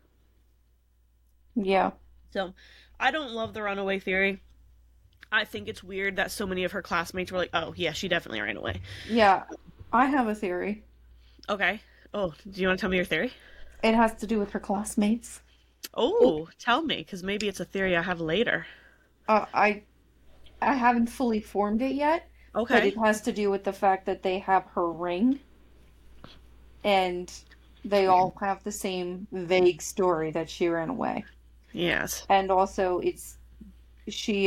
Yeah. So, I don't love the runaway theory. I think it's weird that so many of her classmates were like, oh, yeah, she definitely ran away. Yeah. I have a theory. Okay. Oh, do you want to tell me your theory? It has to do with her classmates. Oh, tell me, because maybe it's a theory I have later. I haven't fully formed it yet. Okay. But it has to do with the fact that they have her ring. And they all have the same vague story that she ran away. Yes. And also, she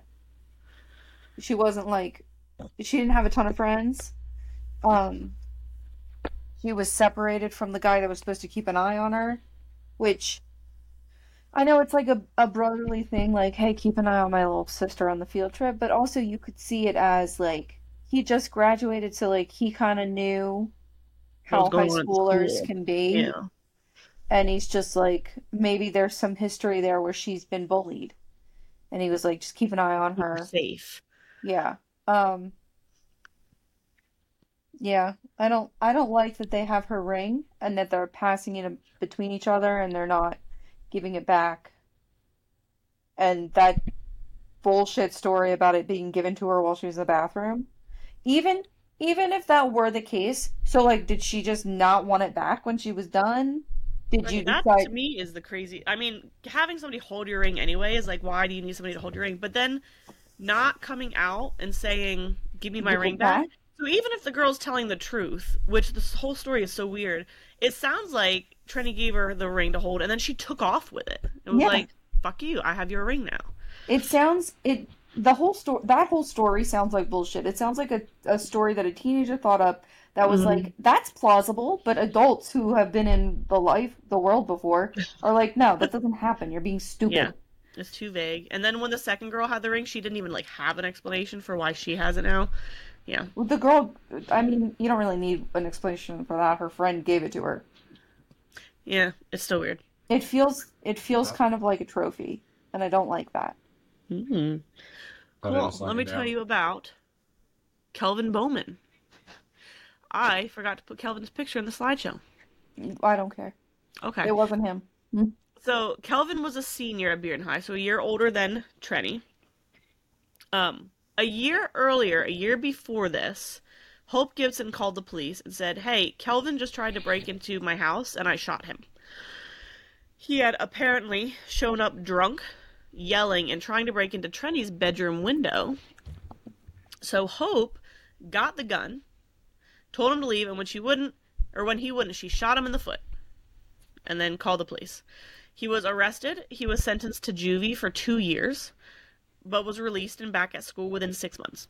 wasn't like, she didn't have a ton of friends. She was separated from the guy that was supposed to keep an eye on her, which I know it's like a brotherly thing, like, hey, keep an eye on my little sister on the field trip, but also you could see it as like he just graduated, so like he kind of knew how high schoolers can be. Yeah. And he's just like, maybe there's some history there where she's been bullied. And he was like, just keep an eye on her. Safe. Yeah. Yeah. I don't like that they have her ring and that they're passing it between each other and they're not giving it back. And that bullshit story about it being given to her while she was in the bathroom. Even even if that were the case, so like did she just not want it back when she was done? Did you Like that to decide me is the crazy. I mean, having somebody hold your ring anyway is like, why do you need somebody to hold your ring? But then not coming out and saying, "Give me to my give ring it back." back? So even if the girl's telling the truth, which this whole story is so weird, it sounds like Trenny gave her the ring to hold, and then she took off with it. It was Yeah. like, "Fuck you! I have your ring now." It sounds it the whole story that whole story sounds like bullshit. It sounds like a story that a teenager thought up that was Mm, like, that's plausible, but adults who have been in the world before are like, no, that doesn't happen. You're being yeah, stupid. it's too vague. And then when the second girl had the ring, she didn't even like have an explanation for why she has it now. Yeah, With the girl, I mean, you don't really need an explanation for that. Her friend gave it to her. yeah, it's still weird. It feels kind of like a trophy, and I don't like that. Mm. Thought it Cool. was Let like me a tell down. you about Kelvin Bowman. I forgot to put Kelvin's picture in the slideshow. I don't care. Okay. It wasn't him. Hmm. So Kelvin was a senior at Bearden High, so a year older than Trenny. A year earlier, a year before this, Hope Gibson called the police and said, "Hey, Kelvin just tried to break into my house and I shot him." He had apparently shown up drunk, yelling, and trying to break into Trenny's bedroom window. So Hope got the gun, told him to leave, and when he wouldn't, she shot him in the foot and then called the police. He was arrested. He was sentenced to juvie for 2 years, but was released and back at school within 6 months.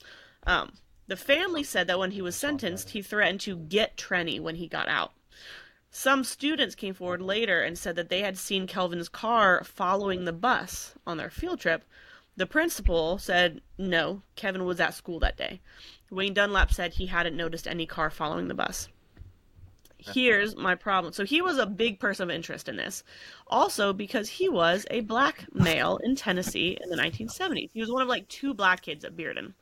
The family said that when he was sentenced, he threatened to get Trenny when he got out. Some students came forward later and said that they had seen Kelvin's car following the bus on their field trip. The principal said no, Kevin was at school that day. Wayne Dunlap said he hadn't noticed any car following the bus. Here's my problem. So he was a big person of interest in this. Also because he was a black male in Tennessee in the 1970s. He was one of like two black kids at Bearden.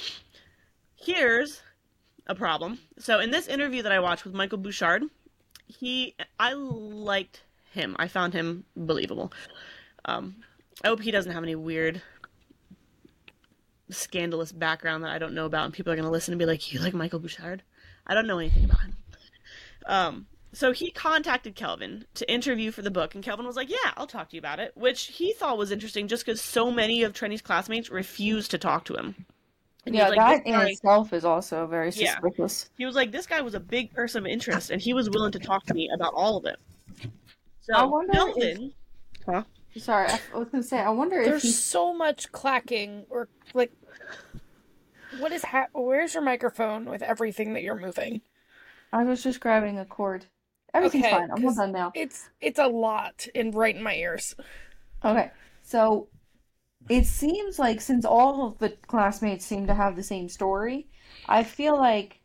Here's a problem. So in this interview that I watched with Michael Bouchard, I liked him. I found him believable. I hope he doesn't have any weird, scandalous background that I don't know about, and people are going to listen and be like, "You like Michael Bouchard?" I don't know anything about him. So he contacted Kelvin to interview for the book, and Kelvin was like, "Yeah, I'll talk to you about it," which he thought was interesting just because so many of Trenny's classmates refused to talk to him. And he Yeah, was like, that "This in guy," itself is also very yeah, suspicious. he was like, "This guy was a big person of interest, and he was willing to talk to me about all of it." I So wonder if, Kelvin, huh? sorry, I was gonna say, I wonder if There's he, so much clacking or like what is where's your microphone with everything that you're moving? I was just grabbing a cord. Everything's Okay, fine. I'm all 'cause done now. it's a lot in right in my ears. Okay, so it seems like since all of the classmates seem to have the same story, I feel like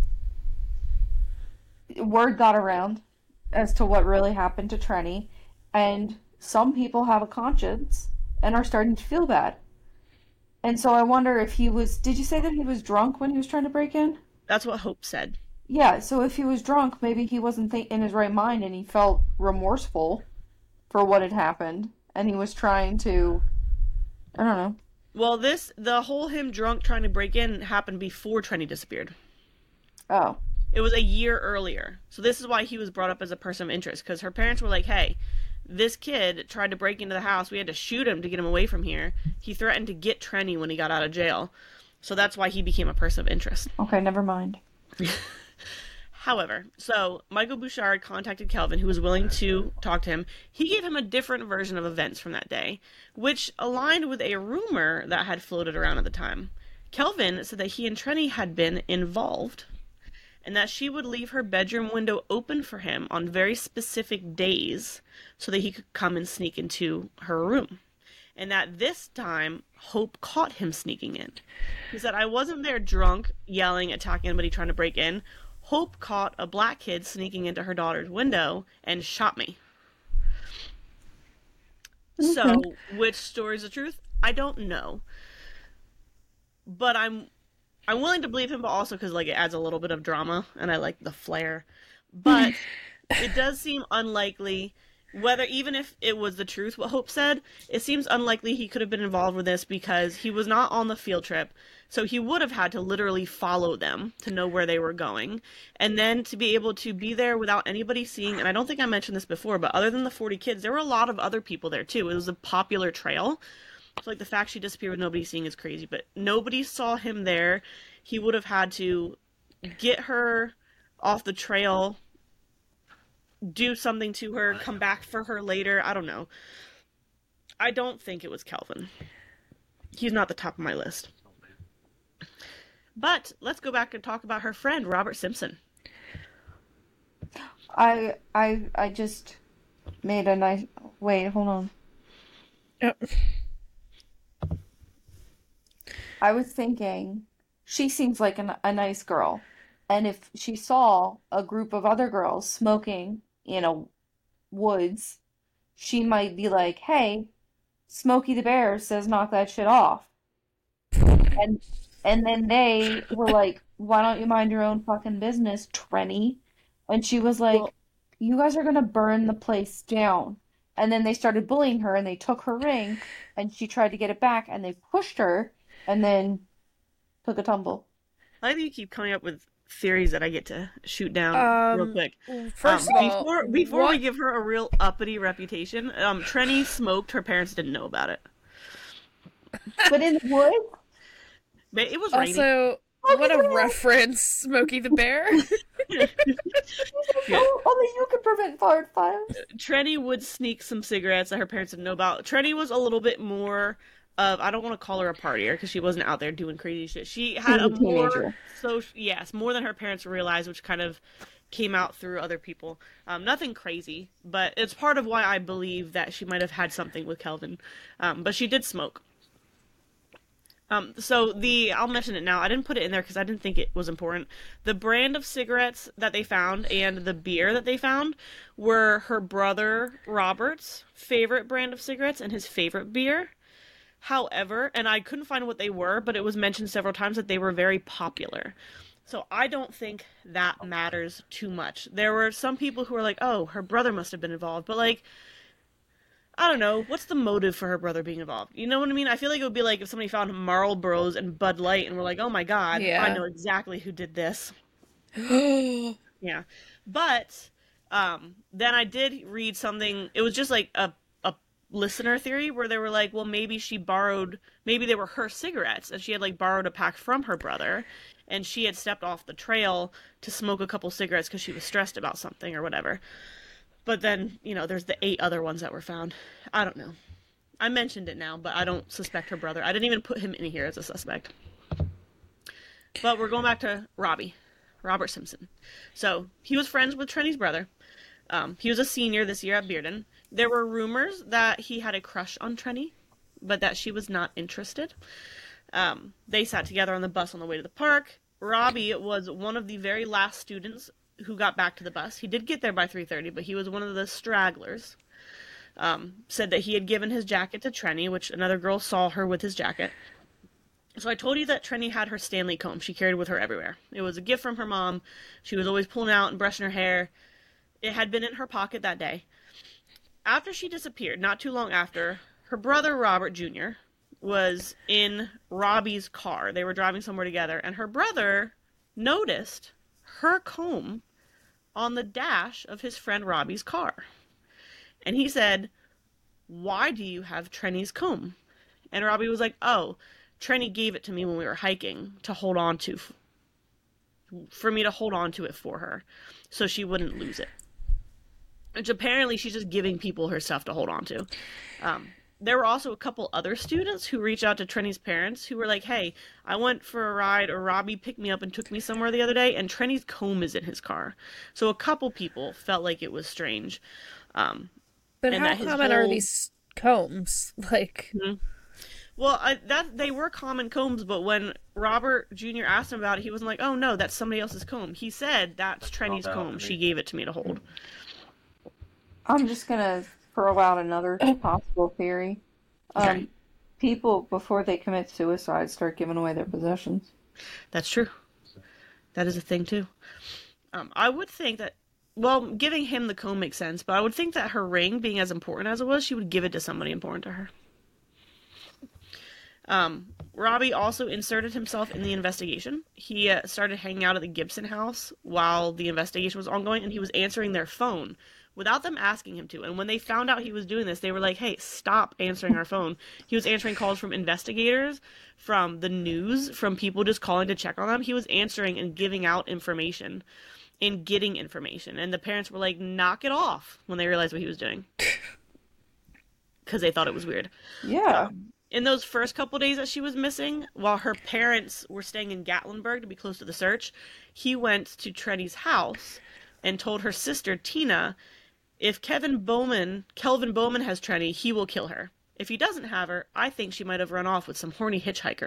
word got around as to what really happened to Trenny, and some people have a conscience and are starting to feel bad. And so I wonder if he was, did you say that he was drunk when he was trying to break in? That's what Hope said. Yeah, so if he was drunk, maybe he wasn't in his right mind and he felt remorseful for what had happened, and he was trying to, I don't know. Well, the whole him drunk trying to break in happened before Trenny disappeared. Oh, It was a year earlier. So this is why he was brought up as a person of interest, because her parents were like, "Hey, this kid tried to break into the house. We had to shoot him to get him away from here. He threatened to get Trenny when he got out of jail." So that's why he became a person of interest. okay, never mind. However, so Michael Bouchard contacted Kelvin, who was willing to talk to him. He gave him a different version of events from that day, which aligned with a rumor that had floated around at the time. Kelvin said that he and Trenny had been involved, and that she would leave her bedroom window open for him on very specific days so that he could come and sneak into her room. And that this time, Hope caught him sneaking in. He said, "I wasn't there drunk, yelling, attacking anybody trying to break in. Hope caught a black kid sneaking into her daughter's window and shot me." So, which story is the truth? I don't know. But I'm willing to believe him, but also because like it adds a little bit of drama, and I like the flair. But it does seem unlikely whether even if it was the truth what Hope said, it seems unlikely he could have been involved with this because he was not on the field trip. So he would have had to literally follow them to know where they were going. And then to be able to be there without anybody seeing, and I don't think I mentioned this before, but other than the 40 kids, there were a lot of other people there too. It was a popular trail. So like the fact she disappeared with nobody seeing is crazy, but nobody saw him there. He would have had to get her off the trail, do something to her, come back for her later. I don't know. I don't think it was Kelvin. He's not the top of my list. But let's go back and talk about her friend, Robert Simpson. I just made a nice. Wait, hold on. Yep. I was thinking she seems like a nice girl. And if she saw a group of other girls smoking in a woods, she might be like, "Hey, Smokey the Bear says knock that shit off." And and then they were like, "Why don't you mind your own fucking business, Trenny?" And she was like, Well, "You guys are gonna burn the place down." And then they started bullying her and they took her ring and she tried to get it back and they pushed her and then took a tumble. I think you keep coming up with theories that I get to shoot down real quick. First of all, Before we what? give her a real uppity reputation, Trenny smoked. Her parents didn't know about it. But in the woods? But it was raining. Also, what a reference, Smokey the Bear. Yeah. Oh, only you can prevent forest fires. Trenny would sneak some cigarettes that her parents didn't know about. Trenny was a little bit more of, I don't want to call her a partier because she wasn't out there doing crazy shit. She had She a was a more teenager. yes, more than her parents realized, which kind of came out through other people. Nothing crazy, but it's part of why I believe that she might have had something with Kelvin. But she did smoke. I'll mention it now. I didn't put it in there because I didn't think it was important. The brand of cigarettes that they found and the beer that they found were her brother Robert's favorite brand of cigarettes and his favorite beer. However, and I couldn't find what they were, but it was mentioned several times that they were very popular. So I don't think that matters too much. There were some people who were like, oh, her brother must have been involved, but like, I don't know. What's the motive for her brother being involved? You know what I mean? I feel like it would be like if somebody found Marlboros and Bud Light and were like, oh my god, Yeah. I know exactly who did this. Oh, Yeah. But then I did read something. It was just like a listener theory where they were like, well, maybe they were her cigarettes and she had like borrowed a pack from her brother and she had stepped off the trail to smoke a couple cigarettes because she was stressed about something or whatever. But then, there's the 8 other ones that were found. I don't know. I mentioned it now, but I don't suspect her brother. I didn't even put him in here as a suspect. But we're going back to Robert Simpson. So, he was friends with Trenny's brother. He was a senior this year at Bearden. There were rumors that he had a crush on Trenny, but that she was not interested. They sat together on the bus on the way to the park. Robbie was one of the very last students who got back to the bus. He did get there by 3:30, but he was one of the stragglers. Said that he had given his jacket to Trenny, which another girl saw her with his jacket. So I told you that Trenny had her Stanley comb she carried with her everywhere. It was a gift from her mom. She was always pulling out and brushing her hair. It had been in her pocket that day. After she disappeared, not too long after, her brother Robert Jr. was in Robbie's car. They were driving somewhere together, and her brother noticed her comb on the dash of his friend Robbie's car. And he said, why do you have Trenny's comb? And Robbie was like, oh, Trenny gave it to me when we were hiking to hold on to, for me to hold on to it for her, so she wouldn't lose it. Which apparently she's just giving people her stuff to hold on to. There were also a couple other students who reached out to Trenny's parents who were like, hey, I went for a ride, or Robbie picked me up and took me somewhere the other day, and Trenny's comb is in his car. So a couple people felt like it was strange. but And how that his common are whole- these combs? Like, Well, they were common combs, but when Robert Jr. asked him about it, he wasn't like, oh no, that's somebody else's comb. He said, that's Trenny's comb. She gave it to me to hold. I'm just gonna throw out another possible theory. Okay. People, before they commit suicide, start giving away their possessions. That's true. That is a thing too. I would think that Well, giving him the comb makes sense, but I would think that her ring, being as important as it was, she would give it to somebody important to her. Robbie also inserted himself in the investigation. He started hanging out at the Gibson house while the investigation was ongoing, and he was answering their phone without them asking him to. And when they found out he was doing this, they were like, hey, stop answering our phone. He was answering calls from investigators, from the news, from people just calling to check on them. He was answering and giving out information and getting information. And the parents were like, knock it off, when they realized what he was doing. Because they thought it was weird. Yeah. In those first couple days that she was missing, while her parents were staying in Gatlinburg to be close to the search, he went to Trenny's house and told her sister, Tina, if Kelvin Bowman has Trenny, he will kill her. If he doesn't have her, I think she might have run off with some horny hitchhiker.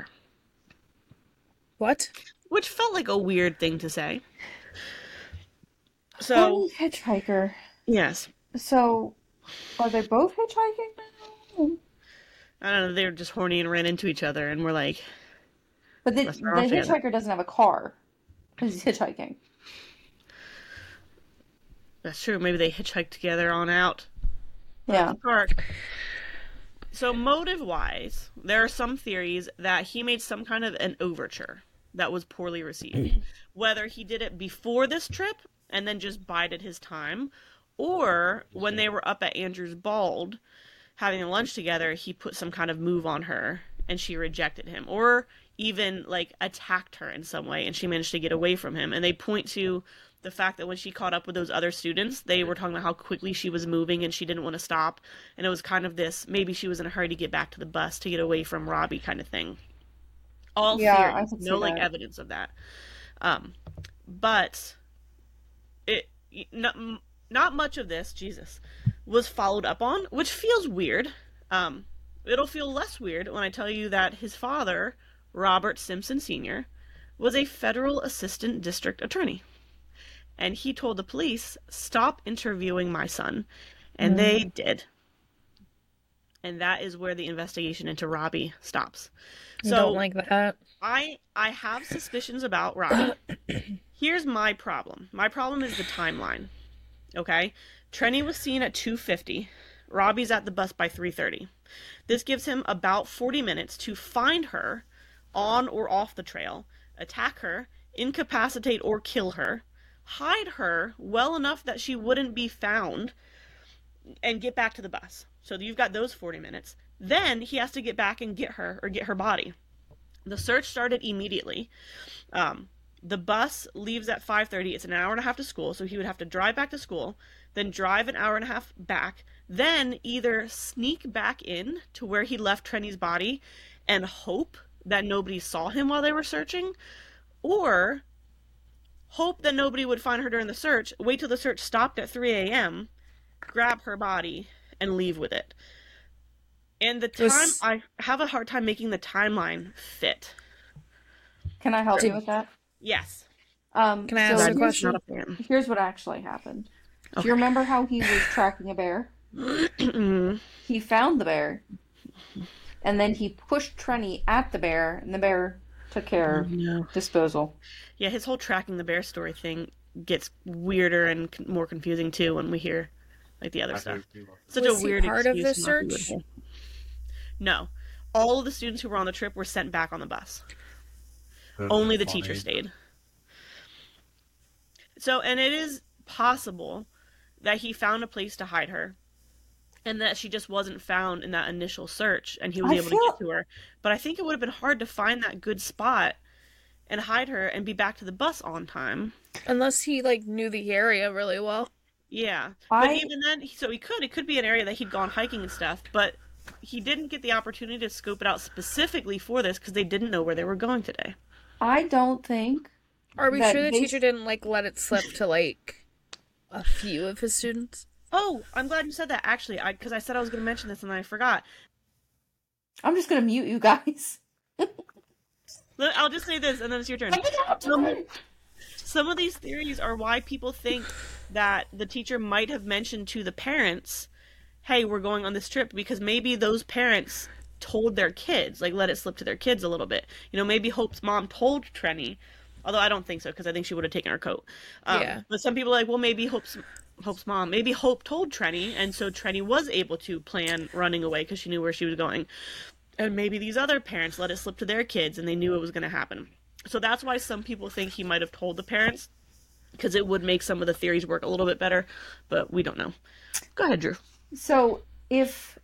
What? Which felt like a weird thing to say. So, Horny hitchhiker. yes. So, are they both hitchhiking now? I don't know, they were just horny and ran into each other, and we're like... But the let's run off together. hitchhiker doesn't have a car, because he's hitchhiking. That's true, maybe they hitchhiked together on out. Yeah. Park. So motive-wise, there are some theories that he made some kind of an overture that was poorly received. Whether he did it before this trip and then just bided his time, or when they were up at Andrew's Bald having lunch together, he put some kind of move on her and she rejected him, or even like attacked her in some way and she managed to get away from him. And they point to the fact that when she caught up with those other students, they were talking about how quickly she was moving and she didn't want to stop. And it was kind of this, maybe she was in a hurry to get back to the bus to get away from Robbie kind of thing. All theories, no like evidence of that. But it not much of this, Jesus, was followed up on, which feels weird. It'll feel less weird when I tell you that his father, Robert Simpson Sr., was a federal assistant district attorney. And he told the police, stop interviewing my son. And they did. And that is where the investigation into Robbie stops. So, don't like that. I have suspicions about Robbie. Here's my problem. My problem is the timeline. Okay? Trenny was seen at 2:50. Robbie's at the bus by 3:30. This gives him about 40 minutes to find her on or off the trail, attack her, incapacitate or kill her, hide her well enough that she wouldn't be found, and get back to the bus. So you've got those 40 minutes. Then he has to get back and get her, or get her body. The search started immediately. The bus leaves at 5:30. It's an hour and a half to school, so he would have to drive back to school, then drive an hour and a half back, then either sneak back in to where he left Trenny's body and hope that nobody saw him while they were searching, or hope that nobody would find her during the search, wait till the search stopped at 3 a.m., grab her body, and leave with it. And the time, I have a hard time making the timeline fit. Can I help you with that? Yes. Can I ask a question? Here's what actually happened. Okay. Do you remember how he was tracking a bear? He found the bear, and then he pushed Trenny at the bear, and the bear took care of disposal. Yeah, his whole tracking the bear story thing gets weirder and more confusing too when we hear like the other stuff. Such was a weird he part of the search? No, all of the students who were on the trip were sent back on the bus. Only the teacher stayed. So, and it is possible that he found a place to hide her, and that she just wasn't found in that initial search, and he was able to get to her. But I think it would have been hard to find that good spot and hide her and be back to the bus on time. Unless he, like, knew the area really well. Yeah. But even then, so it could be an area that he'd gone hiking and stuff, but he didn't get the opportunity to scope it out specifically for this because they didn't know where they were going today. I don't think... Are we sure the teacher didn't, like, let it slip to, like, a few of his students? Oh, I'm glad you said that, actually, because I said I was going to mention this and then I forgot. I'm just going to mute you guys. I'll just say this, and then it's your turn. Some of these theories are why people think that the teacher might have mentioned to the parents, hey, we're going on this trip, because maybe those parents told their kids, like, let it slip to their kids a little bit. You know, maybe Hope's mom told Trenny, Although I don't think so, because I think she would have taken her coat. Yeah. But some people are like, well, maybe Hope's mom, maybe Hope told Trenny, and so Trenny was able to plan running away because she knew where she was going. And maybe these other parents let it slip to their kids, and they knew it was going to happen. So that's why some people think he might have told the parents, because it would make some of the theories work a little bit better, but we don't know. Go ahead, Drew. So if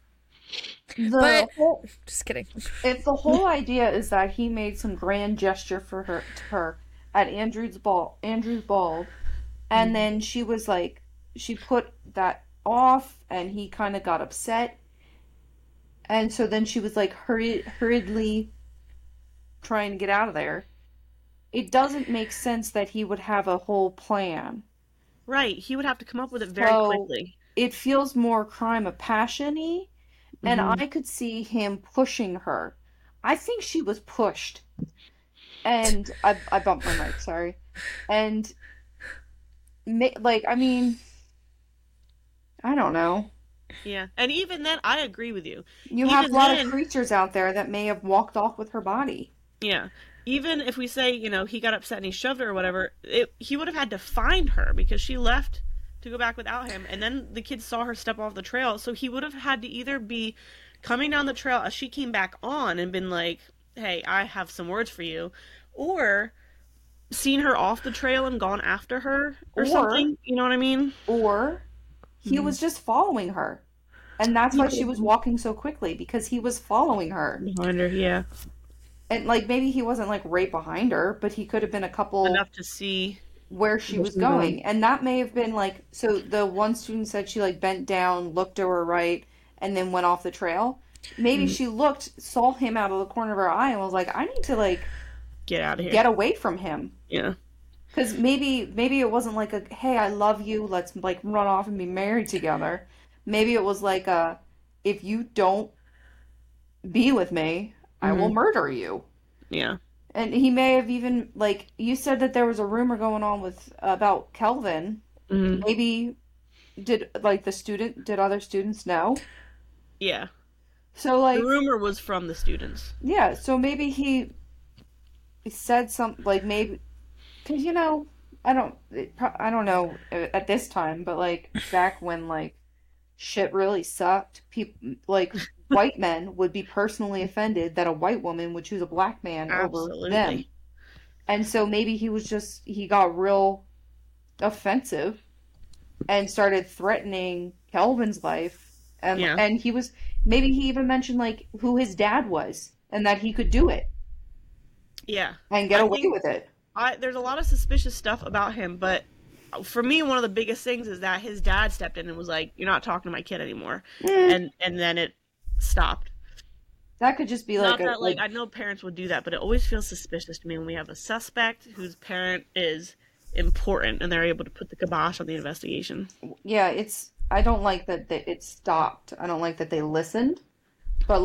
just kidding. If the whole idea is that he made some grand gesture for her at Andrew's ball, and then she was like, she put that off, and he kind of got upset, and so then she was like hurriedly trying to get out of there. It doesn't make sense that he would have a whole plan. Right, he would have to come up with it very quickly. It feels more crime of passion-y. And I could see him pushing her. I think she was pushed. And I bumped my mic, sorry. And, I mean, I don't know. Yeah, and even then, I agree with you. You have a lot of creatures out there that may have walked off with her body. Yeah. Even if we say, he got upset and he shoved her or whatever, he would have had to find her because she left to go back without him, and then the kids saw her step off the trail, so he would have had to either be coming down the trail as she came back on and been like, hey, I have some words for you, or seen her off the trail and gone after her or something, you know what I mean? Or he was just following her, and that's why she was walking so quickly, because he was following her. Behind her, yeah. And maybe he wasn't right behind her, but he could have been a couple enough to see where she was going. And that may have been so the one student said she bent down, looked to her right, and then went off the trail. Maybe she saw him out of the corner of her eye and was like, I need to get out of here, get away from him. Yeah. Because maybe it wasn't hey, I love you, let's run off and be married together. Maybe it was if you don't be with me, I will murder you. Yeah. And he may have even, you said that there was a rumor going on about Kelvin. Mm-hmm. Maybe did other students know? Yeah. So the rumor was from the students. Yeah, so maybe he said something, maybe, because I don't know at this time, but back when shit really sucked, people white men would be personally offended that a white woman would choose a black man over them. And so maybe he got real offensive and started threatening Kelvin's life. And maybe he even mentioned who his dad was and that he could do it. Yeah. And get away with it. There's a lot of suspicious stuff about him, but for me, one of the biggest things is that his dad stepped in and was like, you're not talking to my kid anymore. And then it stopped. That could just be I know parents would do that, but it always feels suspicious to me when we have a suspect whose parent is important and they're able to put the kibosh on the investigation. Yeah, I don't like that it stopped. I don't like that they listened, but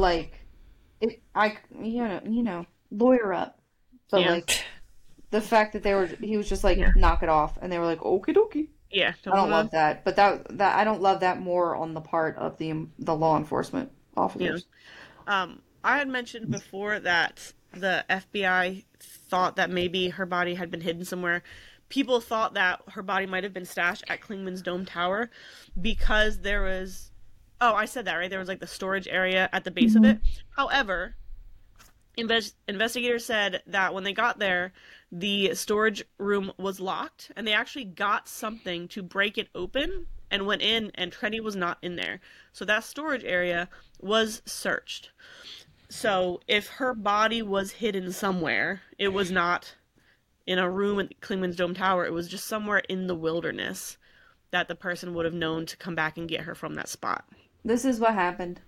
lawyer up. But the fact that he was just knock it off, and they were like, okie dokie. Yeah, I don't love that, but that I don't love that more on the part of the law enforcement officers. Yeah. I had mentioned before that the FBI thought that maybe her body had been hidden somewhere. People thought that her body might have been stashed at Klingman's Dome Tower because there was... Oh, I said that, right? There was the storage area at the base of it. However, investigators said that when they got there, the storage room was locked, and they actually got something to break it open and went in, and Trenny was not in there. So that storage area was searched. So if her body was hidden somewhere, it was not in a room at Klingman's Dome Tower. It was just somewhere in the wilderness that the person would have known to come back and get her from that spot. This is what happened.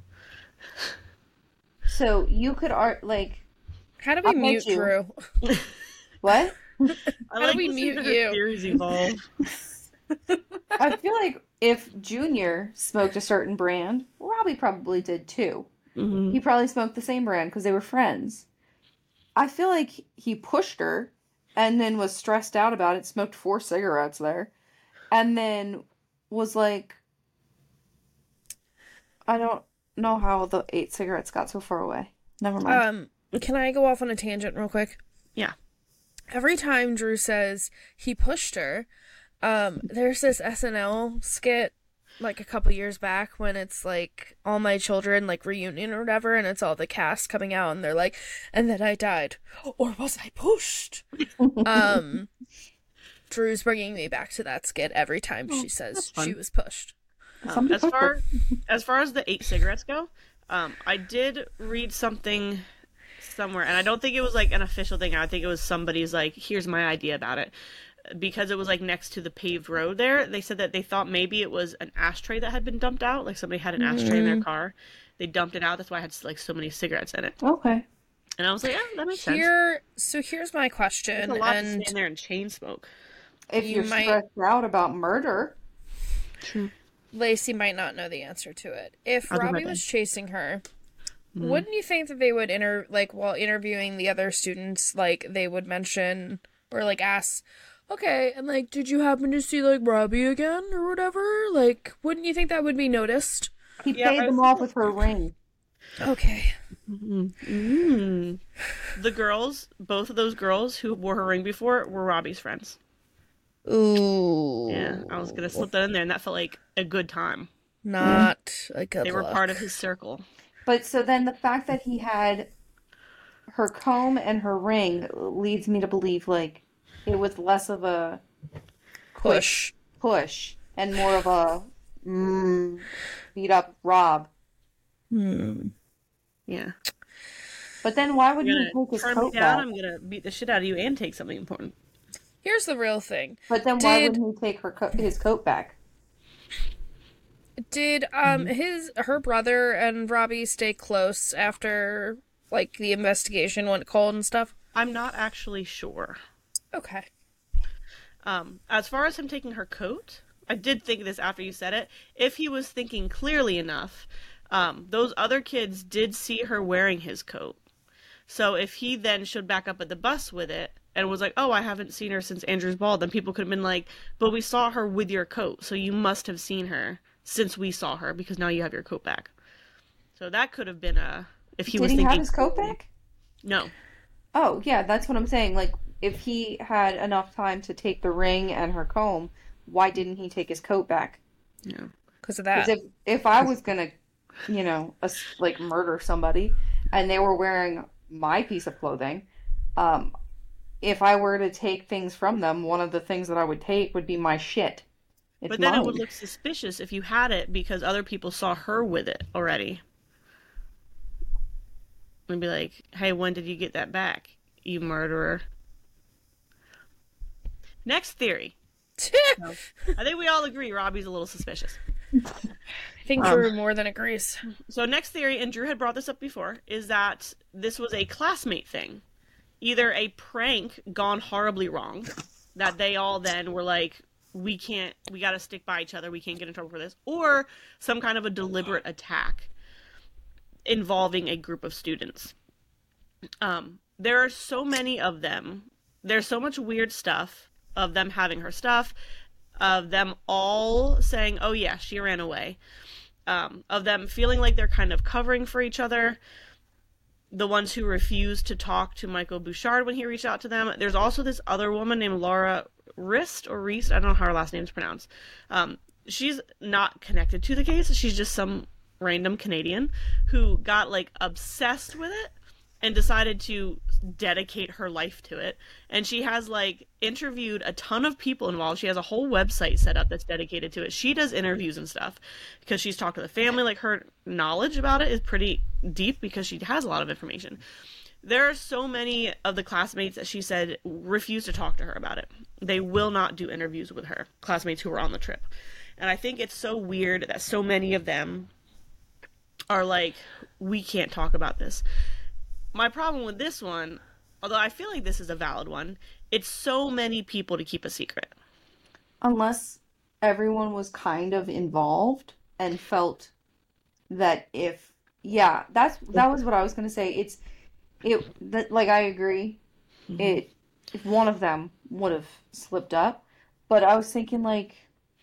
So you could how do we mute Drew? What? How do we mute you? Theories evolve. I feel like if Junior smoked a certain brand, Robbie probably did too. Mm-hmm. He probably smoked the same brand because they were friends. I feel like he pushed her and then was stressed out about it, smoked 4 cigarettes there, and then was like, I don't know how the 8 cigarettes got so far away. Never mind. Can I go off on a tangent real quick? Yeah. every time Drew says he pushed her, there's this SNL skit like a couple years back when it's like All My Children like reunion or whatever, and it's all the cast coming out and they're like, and then I died, or was I pushed? Drew's bringing me back to that skit every time she says she was pushed. As far as the 8 cigarettes go, I did read something somewhere, and I don't think it was like an official thing. I think it was somebody's like, here's my idea about it. Because it was like next to the paved road there, they said that they thought maybe it was an ashtray that had been dumped out. Like somebody had an ashtray in their car. They dumped it out. That's why I had like so many cigarettes in it. Okay. And I was like, yeah, that makes sense. So here's my question. It's a lot to stand there and chain smoke. If you're stressed out about murder. True. Lacey might not know the answer to it. If Robbie was chasing her, wouldn't you think that they would while interviewing the other students, like they would mention or like ask, okay, and like, did you happen to see like Robbie again or whatever? Like, wouldn't you think that would be noticed? He paid them off with her ring. Okay. The girls, both of those girls who wore her ring before, were Robbie's friends. Ooh. Yeah, I was gonna slip that in there, and that felt like a good time. Not a good They were part of his circle. But so then the fact that he had her comb and her ring leads me to believe like it was less of a push and more of a beat up Rob. Yeah. But then why would he take his coat back? I'm gonna beat the shit out of you and take something important. Here's the real thing. But then why wouldn't he take his coat back? Did her brother and Robbie stay close after like the investigation went cold and stuff? I'm not actually sure. Okay. As far as him taking her coat, I did think this after you said it. If he was thinking clearly enough, those other kids did see her wearing his coat. So if he then showed back up at the bus with it and was like, oh, I haven't seen her since Andrew's ball, then people could have been like, but we saw her with your coat, so you must have seen her since we saw her because now you have your coat back. So that could have been if he was thinking. Did he have his coat back? No. Oh, yeah, that's what I'm saying. Like, if he had enough time to take the ring and her comb, why didn't he take his coat back? Yeah. Because of that. Because if I was gonna, like murder somebody and they were wearing my piece of clothing, if I were to take things from them, one of the things that I would take would be my shit. It's but then mine. it would look suspicious if you had it because other people saw her with it already. And be like, hey, when did you get that back, you murderer? Next theory. I think we all agree Robbie's a little suspicious. I think Drew more than agrees. So next theory, and Drew had brought this up before, is that this was a classmate thing. Either a prank gone horribly wrong, that they all then were like, we gotta stick by each other, we can't get in trouble for this, or some kind of a deliberate attack involving a group of students. There are so many of them. There's so much weird stuff of them having her stuff, of them all saying, oh yeah, she ran away, of them feeling like they're kind of covering for each other, the ones who refused to talk to Michael Bouchard when he reached out to them. There's also this other woman named Laura Rist, I don't know how her last name's pronounced. She's not connected to the case. She's just some random Canadian who got like obsessed with it and decided to dedicate her life to it. And she has like interviewed a ton of people involved. She has a whole website set up that's dedicated to it. She does interviews and stuff because she's talked to the family. Like her knowledge about it is pretty deep because she has a lot of information. There are so many of the classmates that she said refuse to talk to her about it. They will not do interviews with her, classmates who were on the trip. And I think it's so weird that so many of them are like, we can't talk about this. My problem with this one, although I feel like this is a valid one, it's so many people to keep a secret. Unless everyone was kind of involved and felt that that was what I was going to say. Like I agree. Mm-hmm. If one of them would have slipped up, but I was thinking like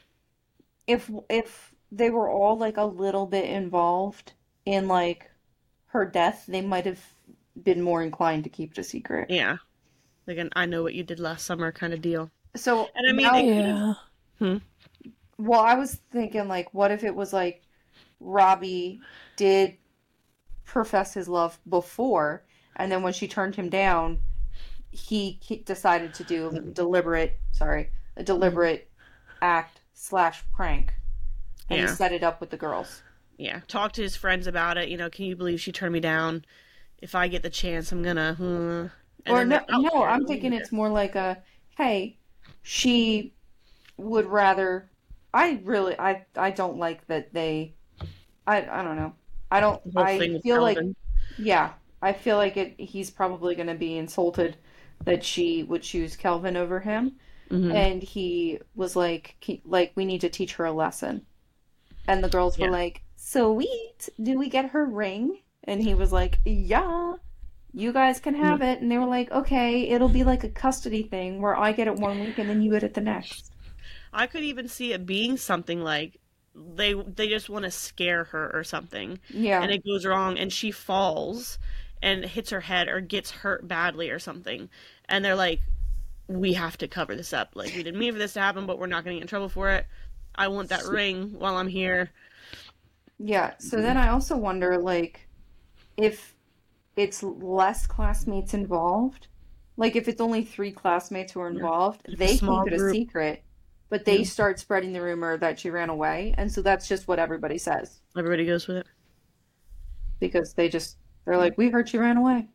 if they were all like a little bit involved in like her death, they might have been more inclined to keep it a secret. Yeah. like an I know what you did last summer kind of deal. So And I mean, now, Yeah. well, I was thinking like, what if it was like Robbie did profess his love before, and then when she turned him down, he decided to do a deliberate act slash prank, and he yeah, set it up with the girls. yeah. Talk to his friends about it. You know, can you believe she turned me down? If I get the chance, I'm gonna. And Or then they no, fell no, for it I'm and thinking believed it's it. more like a, hey, she would rather. I don't like that they. I don't know. I don't. The whole I thing with feel like, Calvin. yeah, I feel like it. He's probably going to be insulted that she would choose Kelvin over him, Hmm. and he was like, we need to teach her a lesson. And the girls were Yeah. like, sweet. Did we get her ring? And he was like, yeah. You guys can Yeah. have it. And they were like, okay, it'll be like a custody thing where I get it 1 week and then you get it the next. I could even see it being something like they just want to scare her or something, and Yeah. it goes wrong, and she falls and hits her head or gets hurt badly or something, and they're like, we have to cover this up. Like we didn't mean for this to happen, but we're not going to get in trouble for it. I want that ring while I'm here. Yeah. So then I also wonder, like, if it's less classmates involved, like if it's only three classmates who are Yeah. involved, Like a they small keep it a group. secret, but Yeah. they start spreading the rumor that she ran away. And so that's just what everybody says Everybody goes with it. because they're like, we heard she ran away.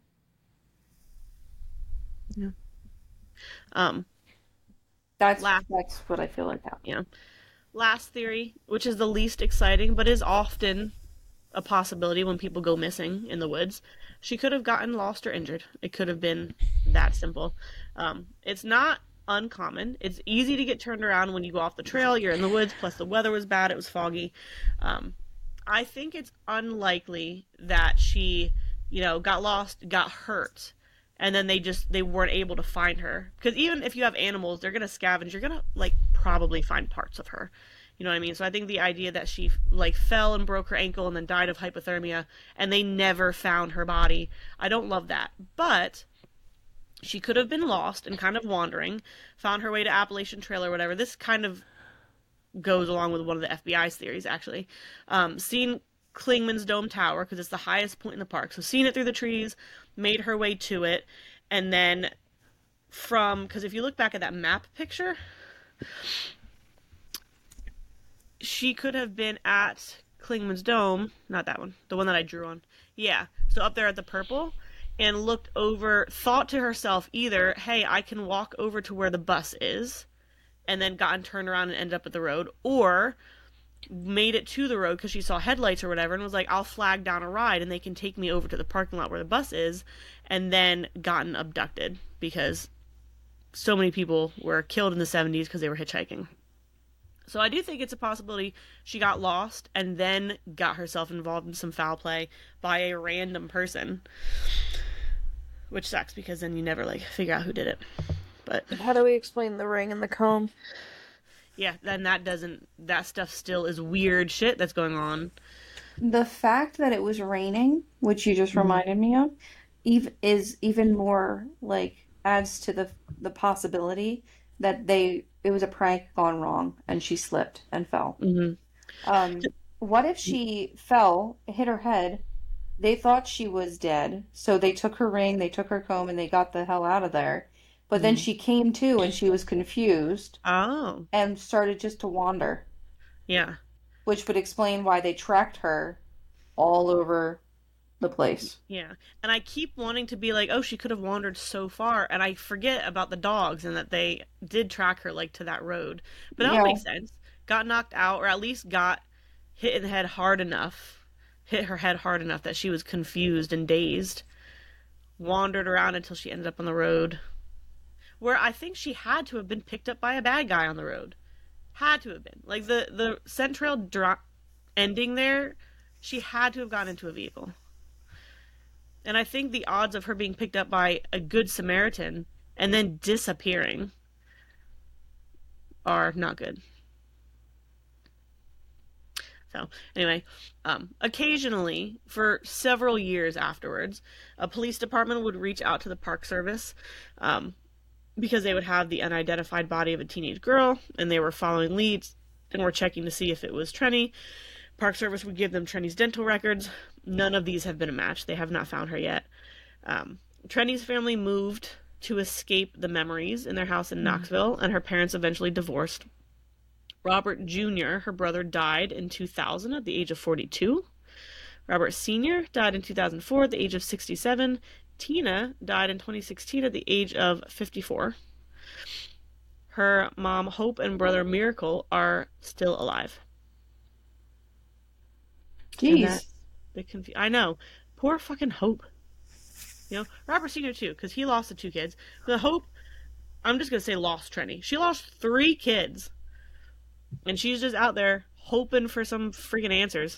Yeah. Um. That's Last. that's what I feel like happened. Yeah. Last theory, which is the least exciting, but is often a possibility when people go missing in the woods. She could have gotten lost or injured. It could have been that simple. It's not uncommon. It's easy to get turned around when you go off the trail. You're in the woods, plus the weather was bad. It was foggy. Um, I think it's unlikely that she, got lost, got hurt, and then they weren't able to find her. Because even if you have animals, they're gonna scavenge. You're gonna like probably find parts of her. You know what I mean? So I think the idea that she like fell and broke her ankle and then died of hypothermia and they never found her body, I don't love that. But she could have been lost and kind of wandering, found her way to Appalachian Trail or whatever. This kind of goes along with one of the FBI's theories, actually. Seen Klingman's Dome Tower because it's the highest point in the park. So seen it through the trees, made her way to it, and then because if you look back at that map picture, she could have been at Klingman's Dome, not that one, the one that I drew on. Yeah, so up there at the purple, and looked over, thought to herself either, hey, I can walk over to where the bus is, and then gotten turned around and ended up at the road, or made it to the road because she saw headlights or whatever and was like, I'll flag down a ride and they can take me over to the parking lot where the bus is, and then gotten abducted because so many people were killed in the 70s because they were hitchhiking. So I do think it's a possibility she got lost and then got herself involved in some foul play by a random person, which sucks because then you never like figure out who did it. But How do we explain the ring and the comb? yeah, then that stuff still is weird shit that's going on. The fact that it was raining, which you just reminded me of, is even more like adds to the possibility that it was a prank gone wrong and she slipped and fell. Mm-hmm. Um, what if she fell, hit her head? They thought she was dead, so they took her ring, they took her comb, and they got the hell out of there. But then Mm-hmm. she came to and she was confused Oh, and started just to wander, yeah. which would explain why they tracked her all over the place. Yeah. And I keep wanting to be like, oh, she could have wandered so far. And I forget about the dogs and that they did track her like to that road. But that would Yeah. make sense. Got knocked out or at least got hit in the head hard enough, hit her head hard enough that she was confused and dazed. Wandered around until she ended up on the road. Where I think she had to have been picked up by a bad guy on the road. Had to have been. Like the scent trail ending there, she had to have gotten into a vehicle. And I think the odds of her being picked up by a good Samaritan and then disappearing are not good. So, anyway, occasionally, for several years afterwards, a police department would reach out to the Park Service because they would have the unidentified body of a teenage girl, and they were following leads and were checking to see if it was Trenny. Park Service would give them Trenny's dental records. None of these have been a match. They have not found her yet. Trenny's family moved to escape the memories in their house in Knoxville, and her parents eventually divorced. Robert Jr., her brother, died in 2000 at the age of 42. Robert Sr. died in 2004 at the age of 67. Tina died in 2016 at the age of 54. Her mom, Hope, and brother, Miracle, are still alive. Jeez. I know. Poor fucking Hope. You know, Robert Sr. too, because he lost the 2 kids. The Hope, I'm just going to say lost Trenny. She lost 3 kids. And she's just out there hoping for some freaking answers.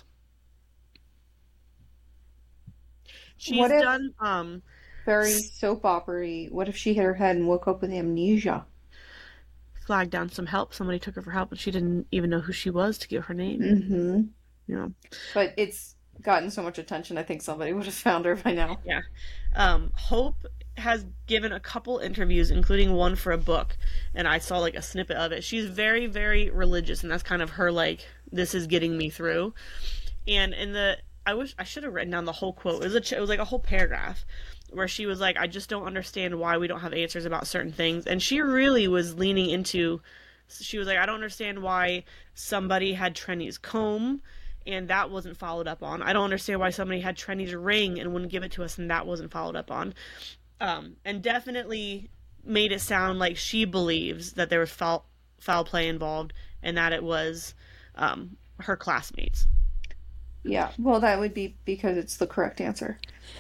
She's done, very soap opera-y. What if she hit her head and woke up with amnesia? Flagged down some help. Somebody took her for help, and she didn't even know who she was to give her name. Mm-hmm. You know. But it's gotten so much attention, I think somebody would have found her by now. Yeah. Hope has given a couple interviews, including one for a book, and I saw like a snippet of it. She's very, very religious, and that's kind of her, like, this is getting me through. And I wish I should have written down the whole quote. It was like a whole paragraph where she was like, I just don't understand why we don't have answers about certain things. And she really was leaning into, she was like, I don't understand why somebody had Trenny's comb and that wasn't followed up on. I don't understand why somebody had Trenny's ring and wouldn't give it to us and that wasn't followed up on. And definitely made it sound like she believes that there was foul play involved and that it was her classmates. Yeah, well, that would be because it's the correct answer.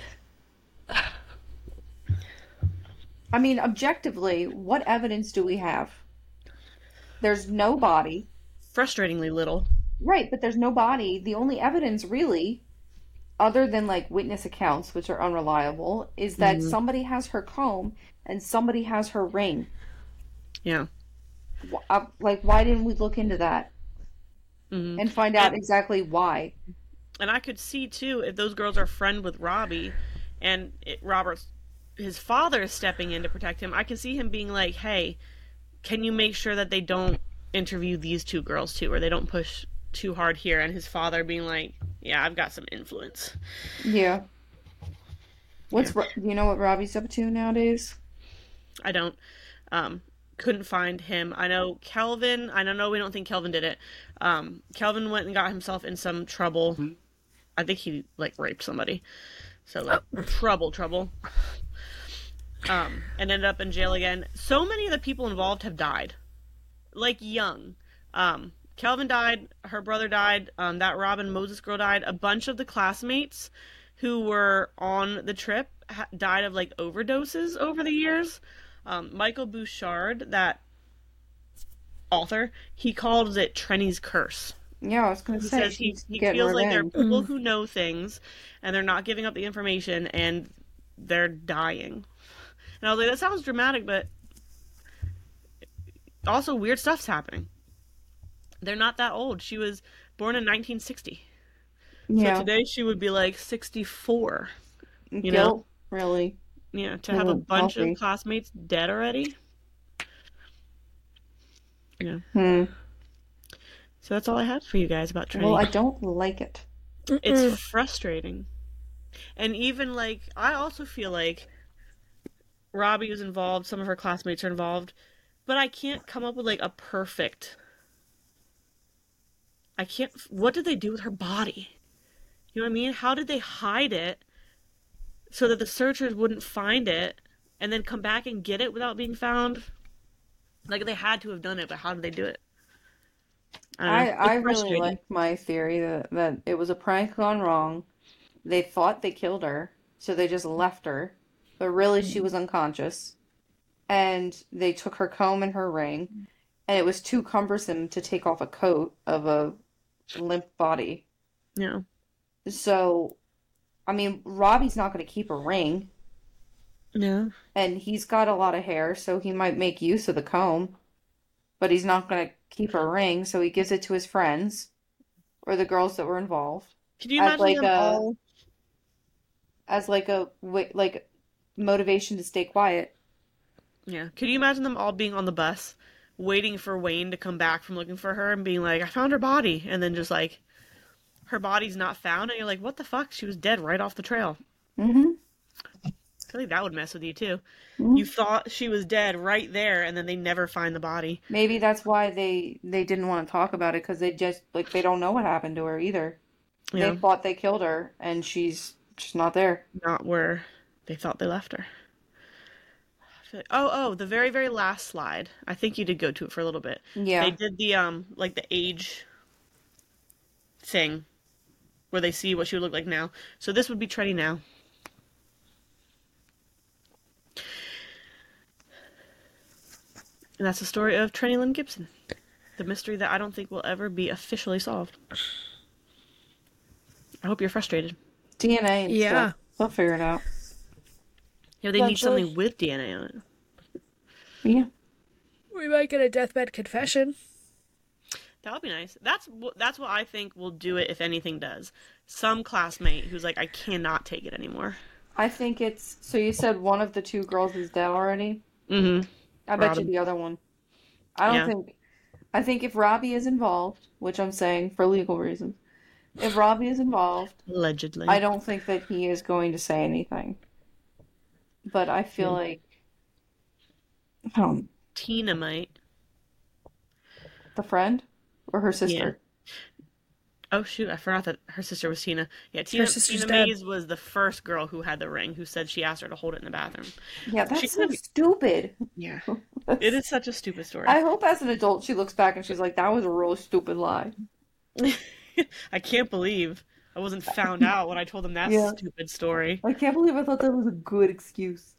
I mean, objectively, what evidence do we have? There's no body. Frustratingly little. Right, but there's no body. The only evidence, really, other than like witness accounts, which are unreliable, is that somebody has her comb and somebody has her ring. Yeah. Like, why didn't we look into that and find out exactly why? And I could see, too, if those girls are friends with Robbie and his father is stepping in to protect him, I can see him being like, hey, can you make sure that they don't interview these 2 girls, too, or they don't push too hard here? And his father being like, yeah, I've got some influence. Yeah. Do you know what Robbie's up to nowadays? I don't. Couldn't find him. I know Kelvin. I don't know. We don't think Kelvin did it. Kelvin went and got himself in some trouble. I think he like raped somebody. So like trouble. And ended up in jail again. So many of the people involved have died, like young. Kelvin died. Her brother died. That Robin Moses girl died. A bunch of the classmates who were on the trip died of like overdoses over the years. Michael Bouchard, that author, he calls it Trenny's curse. Yeah, I was going to say. He feels like there are people who know things, and they're not giving up the information, and they're dying. And I was like, that sounds dramatic, but also weird stuff's happening. They're not that old. She was born in 1960. Yeah. So today she would be like 64. You know? Really? Yeah, to have a bunch of classmates dead already. Yeah. So that's all I have for you guys about Trenny. Well, I don't like it. It's frustrating. And even, like, I also feel like Robbie was involved, some of her classmates are involved, but I can't come up with, like, a perfect... What did they do with her body? You know what I mean? How did they hide it so that the searchers wouldn't find it and then come back and get it without being found? Like, they had to have done it, but how did they do it? I really like my theory that it was a prank gone wrong. They thought they killed her, so they just left her. But really, she was unconscious. And they took her comb and her ring. And it was too cumbersome to take off a coat of a limp body. Yeah. So, I mean, Robbie's not going to keep a ring. Yeah. And he's got a lot of hair, so he might make use of the comb. But he's not going to keep a ring, so he gives it to his friends. Or the girls that were involved. Can you imagine them all... As like a motivation to stay quiet. Yeah. Could you imagine them all being on the bus, waiting for Wayne to come back from looking for her and being like, I found her body. And then just like, her body's not found. And you're like, what the fuck? She was dead right off the trail. Mm-hmm. I feel like that would mess with you too. Mm-hmm. You thought she was dead right there, and then they never find the body. Maybe that's why they didn't want to talk about it, because they just, like, they don't know what happened to her either. Yeah. They thought they killed her, and she's just not there. Not where they thought they left her. Oh, the very, very last slide. I think you did go to it for a little bit. Yeah. They did the like the age thing where they see what she would look like now. So this would be Trenny now. And that's the story of Trenny Lynn Gibson. The mystery that I don't think will ever be officially solved. I hope you're frustrated. DNA and Yeah. stuff. They'll figure it out. Yeah, they need Eventually. something with DNA on it. Yeah. We might get a deathbed confession. That would be nice. That's what I think will do it if anything does. Some classmate who's like, I cannot take it anymore. I think it's, so you said one of the two girls is dead already? Mm-hmm. I bet you Robin. the other one. I think if Robbie is involved, which I'm saying for legal reasons, if Robbie is involved, Allegedly. I don't think that he is going to say anything. But I feel like, Tina might. the friend or her sister? Oh shoot, I forgot that her sister was Tina. Yeah, Tina sister's dead. Mays was the first girl who had the ring, who said she asked her to hold it in the bathroom. Yeah, that's She's so gonna be- stupid. Yeah. It is such a stupid story. I hope as an adult she looks back and she's like, that was a really stupid lie. I can't believe I wasn't found out when I told them that Yeah. stupid story. I can't believe I thought that was a good excuse.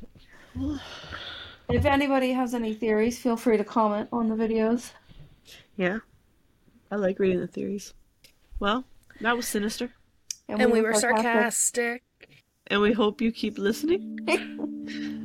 If anybody has any theories, feel free to comment on the videos. Yeah. I like reading the theories. Well, that was sinister. And we were sarcastic. And we hope you keep listening.